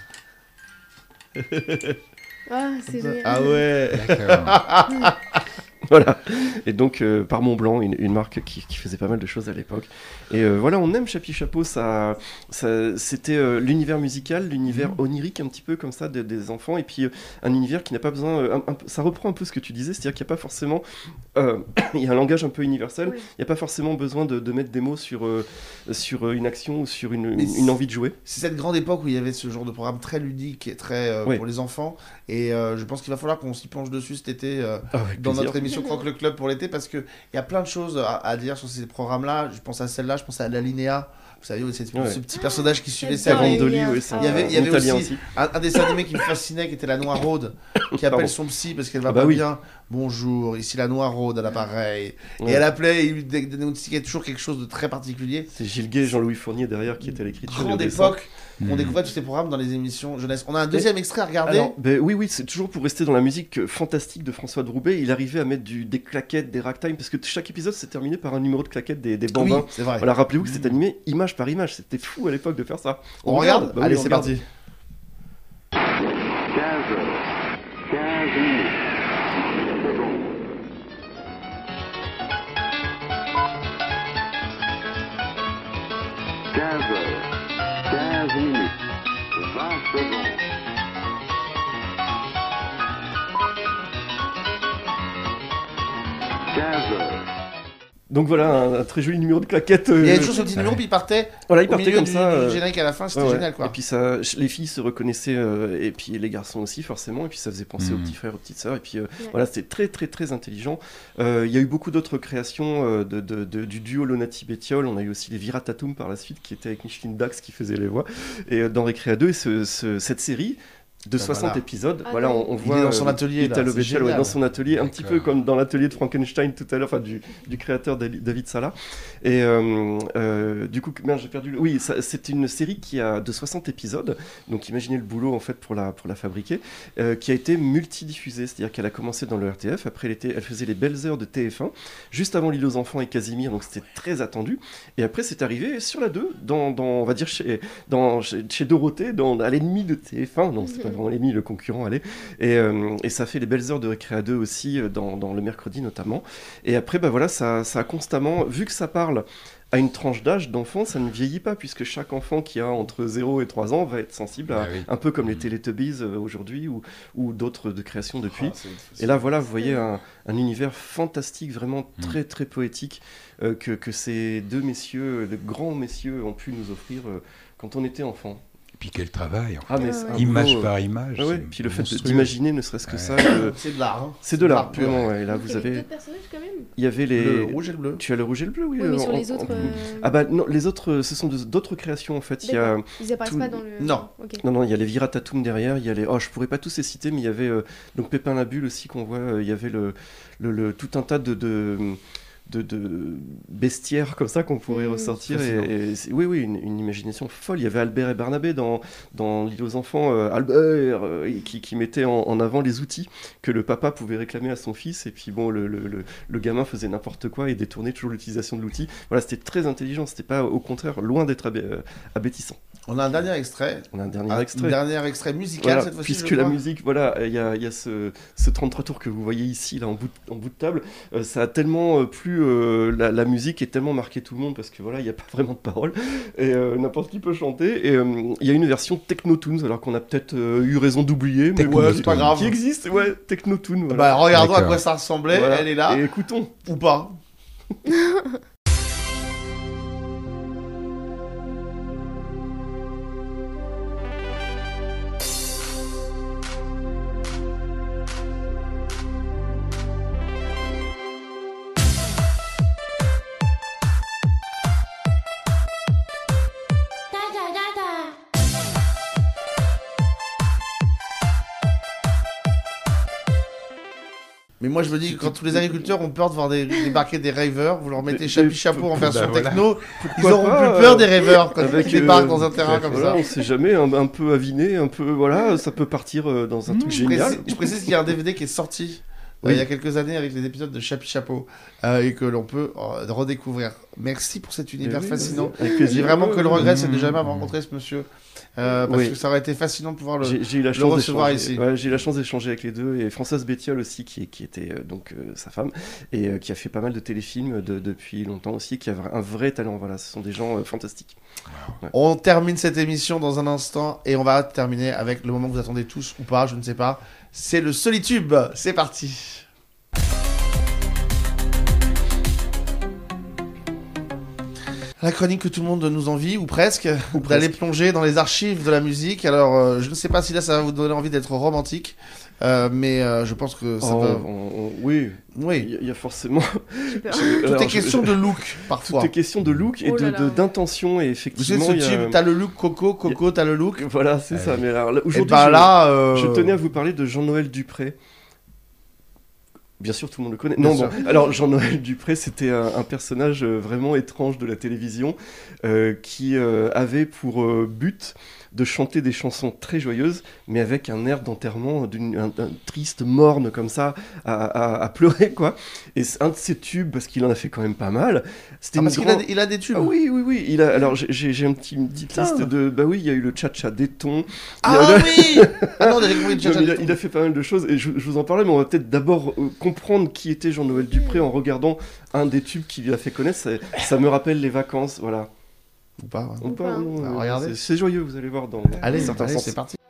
Ah, c'est génial. Ah ouais. D'accord. Voilà, et donc euh, par Montblanc, une, une marque qui, qui faisait pas mal de choses à l'époque. Et euh, voilà, on aime Chapi Chapeau, ça, ça, c'était euh, l'univers musical, l'univers mmh. onirique un petit peu comme ça de, des enfants, et puis euh, un univers qui n'a pas besoin, euh, un, un, ça reprend un peu ce que tu disais, c'est-à-dire qu'il n'y a pas forcément, euh, il y a un langage un peu universel, oui. Il n'y a pas forcément besoin de, de mettre des mots sur, euh, sur une action ou sur une, une, une envie de jouer. C'est cette grande époque où il y avait ce genre de programme très ludique et très euh, oui. pour les enfants, et euh, je pense qu'il va falloir qu'on s'y penche dessus cet été euh, ah, dans plaisir. Notre émission Croque le Club pour l'été, parce qu'il y a plein de choses à, à dire sur ces programmes-là. Je pense à celle-là, je pense à l'Alinéa. Vous savez, c'est ouais. ce petit personnage qui suivait ça. Oui, il y avait, il y avait aussi, aussi. Un, un dessin animé qui me fascinait, qui était la Noiraude, qui appelle Pardon. son psy parce qu'elle va ah bah pas oui. bien. Bonjour, ici la Noiraude à l'appareil. Ouais. Et elle appelait, il lui diagnostiquait toujours quelque chose de très particulier. C'est Gilles Gay et Jean-Louis Fournier derrière qui était à l'écriture. Grande époque. Mmh. On découvrait tous ces programmes dans les émissions jeunesse. On a un deuxième et... extrait à regarder. Alors, ben, oui, oui, c'est toujours pour rester dans la musique fantastique de François de Roubaix. Il arrivait à mettre du, des claquettes, des ragtime, parce que chaque épisode s'est terminé par un numéro de claquettes des, des bambins. Oui, c'est vrai. Voilà, rappelez-vous que c'était animé image par image. C'était fou à l'époque de faire ça. On, on regarde, regarde bah, Allez, oui, c'est parti. quinze heures, quinze minutes. quinze heures, quinze minutes, vingt secondes. quinze heures. Donc voilà, un, un très joli numéro de claquettes. Euh... Il y avait toujours ce petit numéro, puis il partait, voilà, il au partait milieu comme du, ça. du euh... générique à la fin, c'était ouais, génial, quoi. Et puis ça, les filles se reconnaissaient, euh, et puis les garçons aussi, forcément, et puis ça faisait penser mmh. aux petits frères, aux petites sœurs, et puis euh, ouais. voilà, c'était très très très intelligent. Euh, il y a eu beaucoup d'autres créations euh, de, de, de, du duo Lonati-Bettiol, on a eu aussi les Viratatoum par la suite, qui étaient avec Micheline Dax qui faisait les voix, et euh, dans Récréa deux, et ce, ce, cette série... de soixante voilà. épisodes, ah, voilà, on, on voit il est dans son atelier, là, Bettiol, ouais, dans son atelier, un petit peu comme dans l'atelier de Frankenstein tout à l'heure, enfin du, du créateur David Sala. Et euh, euh, du coup, merde, j'ai perdu. Le... Oui, ça, c'est une série qui a de soixante épisodes, donc imaginez le boulot en fait pour la pour la fabriquer, euh, qui a été multidiffusée, c'est-à-dire qu'elle a commencé dans le R T F, après elle était, elle faisait les belles heures de T F un, juste avant L'île aux enfants et Casimir, donc c'était très attendu. Et après c'est arrivé sur la deux, dans, dans on va dire chez dans chez, chez Dorothée, dans à l'ennemi de T F un, non c'est pas vraiment l'ennemi, le concurrent, allez. Et, euh, et ça fait les belles heures de Récréa deux aussi, dans, dans le mercredi notamment. Et après, bah voilà, ça, ça a constamment, vu que ça parle à une tranche d'âge d'enfant, ça ne vieillit pas, puisque chaque enfant qui a entre zéro et trois ans va être sensible à, ah oui. un peu comme les Teletubbies euh, aujourd'hui, ou, ou d'autres de création depuis. Ah, c'est, c'est, et là, voilà, vous voyez un, un univers fantastique, vraiment très, très poétique, euh, que, que ces deux messieurs, de grands messieurs, ont pu nous offrir euh, quand on était enfant. Puis quel travail, en ah, mais fait. Image boulot, par image. Ah ouais. Puis le fait monstrueux. D'imaginer, ne serait-ce que ouais. ça. Que... C'est de l'art. Hein. C'est, c'est de l'art, pur. Ouais. Là, vous il y avez. avait d'autres personnages quand même. Il y avait les. Le rouge et le bleu. Tu as le rouge et le bleu, oui. Oui, mais euh, sur en, les autres. En... Euh... Ah bah non, les autres, ce sont de, d'autres créations en fait. Il y a. Ils apparaissent tout... pas dans le. Non. Okay. Non, non, il y a les Viratatoum derrière. Il y a les. Oh, je pourrais pas tous les citer, mais il y avait euh, donc Pépin la Bulle aussi qu'on voit. Euh, il y avait le, le, le tout un tas de. de... de, de bestiaire comme ça qu'on pourrait Mmh, ressortir. fascinant. Et, et c'est- oui, oui, une, une imagination folle. Il y avait Albert et Barnabé dans, dans L'île aux enfants, euh, Albert, euh, qui, qui mettait en, en avant les outils que le papa pouvait réclamer à son fils. Et puis bon, le, le, le, le gamin faisait n'importe quoi et détournait toujours l'utilisation de l'outil. Voilà, c'était très intelligent. C'était pas, au contraire, loin d'être abé- euh, abétissant. On a un dernier extrait. On a un dernier Un extrait. dernier extrait musical Voilà, cette fois-ci. puisque je la crois. musique, voilà, il y a, il y a ce, ce trente-trois tours que vous voyez ici, là, en bout de, en bout de table, euh, ça a tellement euh, plu, euh, la, la musique est tellement marqué tout le monde, parce que voilà, il n'y a pas vraiment de paroles, et euh, n'importe qui peut chanter, et euh, il y a une version Technotoons, alors qu'on a peut-être euh, eu raison d'oublier, mais Ouais, c'est pas grave. qui existe, ouais, Technotoons. Voilà. Bah, regardons à D'accord. quoi ça ressemblait, Voilà. elle est là. Et écoutons. Ou pas. Mais moi je me dis que quand tous les agriculteurs ont peur de voir des, débarquer des ravers, vous leur mettez Mais- chapi mais- chapeau en bah, version voilà. techno, ils Pourquoi auront pas, plus peur euh, des ravers quand avec, ils débarquent euh, dans un terrain comme voilà, ça. on sait jamais, un, un peu aviné, un peu, voilà, ça peut partir euh, dans un truc Je génial. précise, je précise qu'il y a un D V D qui est sorti euh, Oui. il y a quelques années avec les épisodes de Chapi Chapeau euh, et que l'on peut euh, redécouvrir. Merci pour cet univers oui, fascinant. avec plaisir. J'ai vraiment que le regret, c'est de Mmh. jamais avoir rencontré ce monsieur. Euh, parce Oui. que ça aurait été fascinant de pouvoir le, J'ai j'ai eu la le chance recevoir d'échanger. ici. Ouais, j'ai eu la chance d'échanger avec les deux et Françoise Bettiol aussi qui, qui était euh, donc euh, sa femme et euh, qui a fait pas mal de téléfilms de- depuis longtemps aussi, qui a vra- un vrai talent. Voilà, ce sont des gens euh, fantastiques. Ouais. On termine cette émission dans un instant et on va terminer avec le moment que vous attendez tous ou pas, je ne sais pas. C'est le Solitube. C'est parti. La chronique que tout le monde nous envie, ou presque, d'aller plonger dans les archives de la musique. Alors, euh, je ne sais pas si là ça va vous donner envie d'être romantique, euh, mais euh, je pense que ça Oh, va. on- on- oui, Oui. il y, a- il y a forcément. J'ai peur. Je- Tout alors, est je- question je- de look, parfois. Tout est question de look et Oh de- là là, de- ouais. d'intention et Vous effectivement. savez, il ce y a- type, t'as le look Coco, Coco, t'as le look. Voilà, c'est Ah ça. oui. Mais alors là, Et aujourd'hui, bah je, là, euh, je tenais à vous parler de Jean-Noël Dupré. Bien sûr, tout le monde le connaît. Bien Non, sûr. bon. Alors, Jean-Noël Dupré, c'était un, un personnage euh, vraiment étrange de la télévision euh, qui euh, avait pour euh, but de chanter des chansons très joyeuses, mais avec un air d'enterrement, d'une un, un triste morne comme ça, à, à- à pleurer, quoi. Et c'est un de ses tubes, parce qu'il en a fait quand même pas mal. C'était Ah, une parce qu'il grande- a, il a des tubes. Ah oui, oui, oui. Il a, alors, j'ai- j'ai j'ai un petit, une petite Putain. liste de. Bah oui, il y a eu le Cha-Cha Déton. Ah Il y a- oui. Ah non, on avait compris le Non, Cha-Cha mais il, a, Déton. il a fait pas mal de choses et je, je vous en parlais, mais on va peut-être d'abord euh, comprendre qui était Jean-Noël Dupré en regardant un des tubes qui lui a fait connaître. Ça, ça me rappelle les vacances, voilà. Ou pas. ouais. On Ou peut- pas. non, Alors, euh, regardez. c'est- C'est joyeux, vous allez voir dans Allez, certains allez, sens. c'est parti.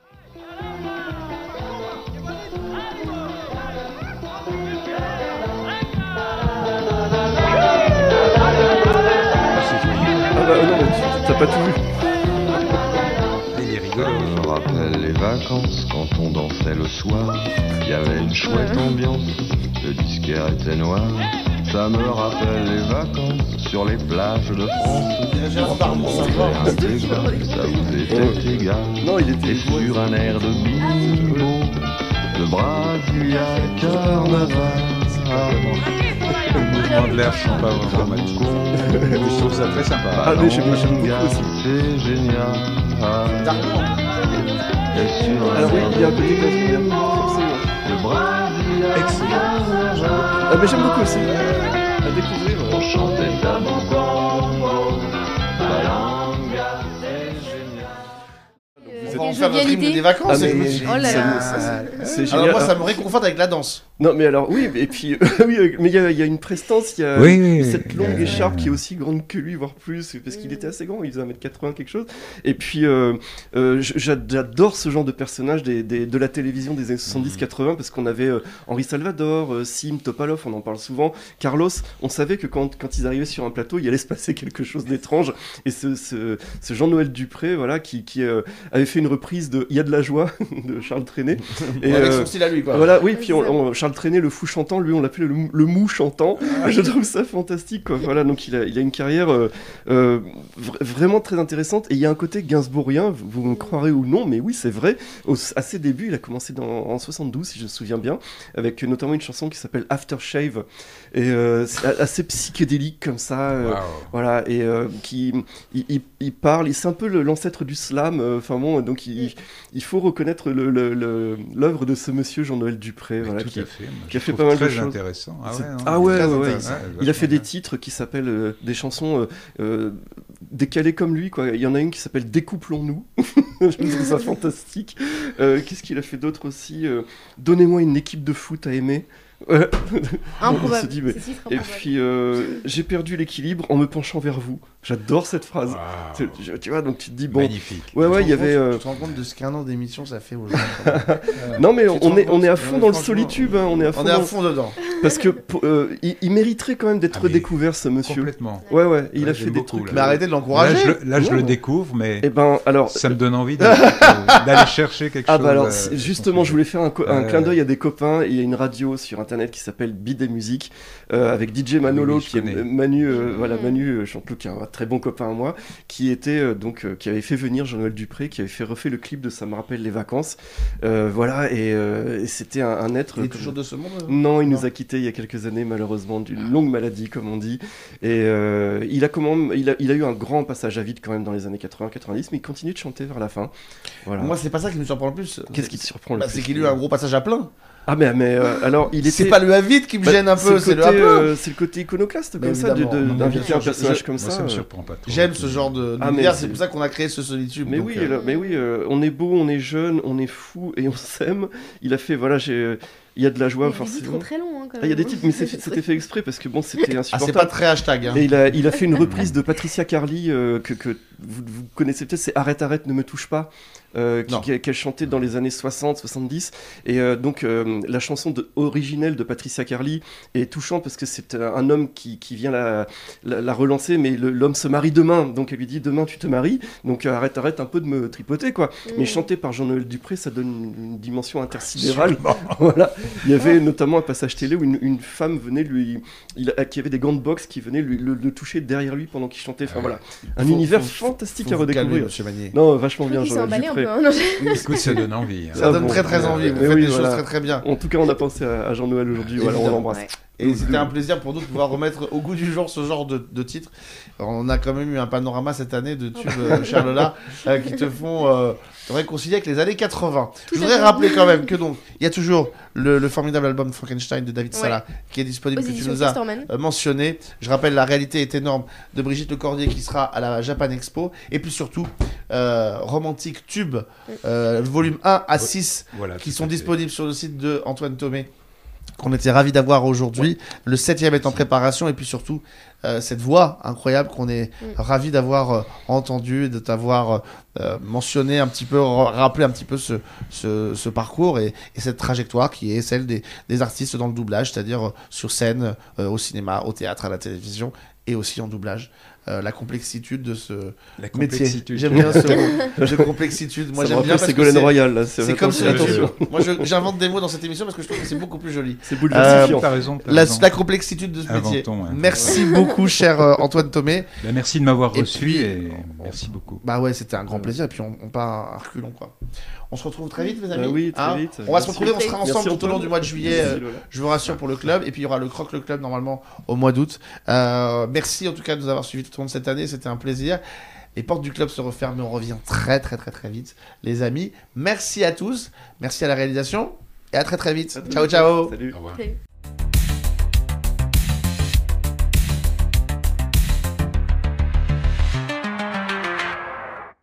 Ah bah euh, non, mais tu- t'as pas tout vu. Il est rigolo. Ça me rappelle les vacances quand on dansait le soir. Il y avait une chouette ambiance, le disquaire était noir. Ça me rappelle les vacances sur les plages de France. Gérard Darmon, ça va. Intégral, ça vous était égal. Non, il était Et sur un air de bimbo, le Brasilia Carnaval. Le mouvement de l'air, je suis pas vraiment mal. Je trouve ça très sympa. Ah, mais j'aime j'aime beaucoup aussi. C'est génial. Et sur un Alors oui, air il y a un de côté classe bimbo, forcément. le Brasilia Excellent. Ah mais j'aime beaucoup aussi. À découvrir. On chantait d'abord Congo, Balanga, c'est génial. On va en faire notre hymne des vacances. Ah, c'est mais- génial. Oh là là. C'est- C'est Alors génial. moi, ça me réconforte avec la danse. Non, mais alors, oui, et puis, oui, euh, mais il y, a- il y a une prestance, il y a Oui, oui, oui. cette longue Euh, écharpe qui est aussi grande que lui, voire plus, parce qu'il était assez grand, il faisait un mètre quatre-vingts quelque chose. Et puis, euh, euh, j'a- j'adore ce genre de personnage des, des- de la télévision des années soixante-dix quatre-vingts, parce qu'on avait euh, Henri Salvador, euh, Sim, Topalov, on en parle souvent, Carlos, on savait que quand, quand ils arrivaient sur un plateau, il allait se passer quelque chose d'étrange. Et ce, ce, ce Jean-Noël Dupré, voilà, qui, qui euh, avait fait une reprise de Il y a de la joie de Charles Trenet. Et, Avec euh, son style à lui, quoi. Voilà, oui, puis on, on- Charles Charles Trenet, le fou chantant, lui on l'appelait le, le mou chantant. Je trouve ça fantastique, quoi. Voilà, donc il a, il a une carrière euh, euh, vr- vraiment très intéressante. Et il y a un côté gainsbourgien, vous, vous me croirez ou non, mais oui, c'est vrai. Au, à ses débuts, il a commencé dans, en soixante-douze, si je me souviens bien, avec notamment une chanson qui s'appelle Aftershave. Et euh, c'est assez psychédélique comme ça. Euh, Wow. Voilà, et euh, qui il, il, il parle, c'est un peu le- l'ancêtre du slam. Enfin euh, bon, donc il, il faut reconnaître le, le, le, l'œuvre de ce monsieur Jean-Noël Dupré, voilà, tout qui, à fait. Moi, qui a je fait trouve pas mal de très choses. intéressant. Ah C'est- ouais, non, ah ouais, très ouais, ouais. intéressant. Ouais, Il a fait vachement des bien. titres qui s'appellent euh, des chansons euh, euh, décalées comme lui, quoi. Il y en a une qui s'appelle Découplons-nous. Je trouve ça fantastique. Euh, qu'est-ce qu'il a fait d'autre aussi euh, Donnez-moi une équipe de foot à aimer. Ouais. Improbable. On se dit, mais- C'est si Et improbable. puis euh, j'ai perdu l'équilibre en me penchant vers vous. J'adore cette phrase. Wow. C'est- je- Tu vois, donc tu te dis bon. Magnifique. Ouais, ouais, il y Tu te rends avait. compte- euh, Tu te rends compte de ce qu'un an d'émission ça fait aux gens. quand même. Non mais Tu te on rends est on compte est à Ouais, fond dans le franchement, solitude, hein, on est à fond. On est à dans- fond dedans. Parce que pour- euh, il, il mériterait quand même d'être Ah, mais découvert, ce monsieur. Complètement. Ouais, ouais, il Ouais, a fait j'aime des beaucoup, trucs. là. Mais arrêtez de l'encourager. Là, je, le- là, je Ouais. le découvre, mais Et ben alors. ça me donne envie de- de- d'aller chercher quelque Ah chose. bah alors euh, c'est- sur justement son je voulais faire un, co- un Ouais. clin d'œil à des copains. Il y a une radio sur internet qui s'appelle Bidet Musique euh, avec D J Manolo Oui, oui, je qui est connais. Manu euh, voilà Mhm. Manu euh, Chanteloup qui est un très bon copain à moi qui était euh, donc euh, qui avait fait venir Jean-Noël Dupré qui avait fait refait le clip de Ça me rappelle les vacances. Euh, voilà et, euh, et c'était un, un être Il est que- toujours de ce monde. euh Non, il Non. nous a quittés il y a quelques années, malheureusement, d'une longue maladie, comme on dit. Et euh, il, a quand même, il, a, il a eu un grand passage à vide quand même dans les années quatre-vingts quatre-vingt-dix, mais il continue de chanter vers la fin. Voilà. Moi, c'est pas ça qui me surprend le plus. Qu'est-ce qui te surprend le Bah, plus C'est qu'il a eu un gros passage à plein. Ah, mais, mais euh, alors, il était. C'est pas le à vide qui me Bah, gêne un peu, c'est le à côté, plein. euh, c'est le côté iconoclaste, Mais comme ça, de- évidemment. de- Non, mais d'inviter bien un sûr, personnage je- comme Moi, ça. ça me euh. surprend pas trop. J'aime ce genre de Ah, d'univers, mais c'est c'est- pour ça qu'on a créé ce solitude. Mais donc, oui, euh, alors- mais oui, euh, on est beau, on est jeune, on est fou et on s'aime. Il a fait, voilà, j'ai, il y a de la joie Il y a des titres forcément. très longs, hein, quand Ah, il y a des même, titres, hein. mais c'est- c'était fait exprès parce que bon, c'était Ah, insupportable. c'est pas très hashtag. Hein. Et il a, il a fait une reprise de Patricia Carly euh, que, que vous, vous connaissez peut-être, c'est Arrête, arrête, ne me touche pas, euh, qui- Non. qui- qu'elle chantait dans les années soixante soixante-dix. Et euh, donc, euh, la chanson de, originelle de Patricia Carly est touchante parce que c'est un, un homme qui, qui vient la, la, la relancer, mais le- l'homme se marie demain. Donc, elle lui dit demain, tu te maries. Donc, euh, arrête, arrête un peu de me tripoter, quoi. Mm. Mais chanté par Jean-Noël Dupré, ça donne une, une dimension intersidérale. Voilà. Il y avait notamment un passage télé où une, une femme venait lui. Il, a- qui avait des gants de boxe qui venaient lui, le, le toucher derrière lui pendant qu'il chantait. Enfin, Ouais. voilà. Un Faut- univers faut- fantastique faut à vous calmer, redécouvrir. monsieur Magnier. Non, vachement Je bien, trouve qu'il s'est Jean-Noël emballé un Dupré. peu. Hein. Non, je- Écoute, ça donne envie. hein. Ça Ah donne bon. très très envie. Vous Mais faites oui, des choses voilà. très très bien. En tout cas, on a pensé à, à Jean-Noël aujourd'hui. Voilà, on Évidemment. l'embrasse. Ouais. Et c'était un plaisir pour nous de pouvoir remettre au goût du jour ce genre de, de titres. Alors, on a quand même eu un panorama cette année de tubes, euh, cher Lola, euh, qui te font euh, te réconcilier avec les années quatre-vingts. Tout Je à voudrais fait. rappeler quand même que donc il y a toujours le, le formidable album Frankenstein de David Ouais. Sala qui est disponible, Aux que tu éditions nous as Casterman. euh, mentionné. Je rappelle La réalité est énorme de Brigitte Lecordier qui sera à la Japan Expo. Et puis surtout, euh, Romantique Tube, euh, volume un à six, Voilà, qui tout sont à fait. disponibles sur le site de Antoine Thomé, qu'on était ravis d'avoir aujourd'hui. Le septième est en préparation, et puis surtout euh, cette voix incroyable qu'on est Mm. ravis d'avoir euh, entendue, de t'avoir euh, mentionné un petit peu, ra- rappelé un petit peu ce, ce, ce parcours et, et cette trajectoire qui est celle des, des artistes dans le doublage, c'est-à-dire euh, sur scène, euh, au cinéma, au théâtre, à la télévision et aussi en doublage. Euh, la complexitude de ce La métier. complexitude. J'aime bien ce mot de complexitude. Moi Ça me j'aime bien rappelle parce que Ségolène c'est- Royal, là. c'est comme si attention. attention. Moi je- j'invente des mots dans cette émission parce que je trouve que c'est beaucoup plus joli. C'est bouleversifiant. T'as raison. t'as La, raison. la complexitude de ce métier. Inventons, hein. Merci beaucoup, cher euh, Antoine Thomé. Ben, merci de m'avoir Et reçu puis- et merci beaucoup. Bah ouais, c'était un grand plaisir. Et puis on, on part à reculons, quoi. On se retrouve très vite, mes amis. Bah oui, très Hein vite. On va se Merci. retrouver, on sera Merci, ensemble tout au Antoine. long du mois de juillet. Merci, euh, Lola. je vous rassure pour le club. Et puis il y aura le Croque le Club normalement au mois d'août. Euh, merci en tout cas de nous avoir suivis tout au long de cette année. C'était un plaisir. Les portes du club se referment, mais on revient très très très très vite, les amis. Merci à tous. Merci à la réalisation. Et à très très vite. Ciao ciao. Salut. Au revoir. Salut.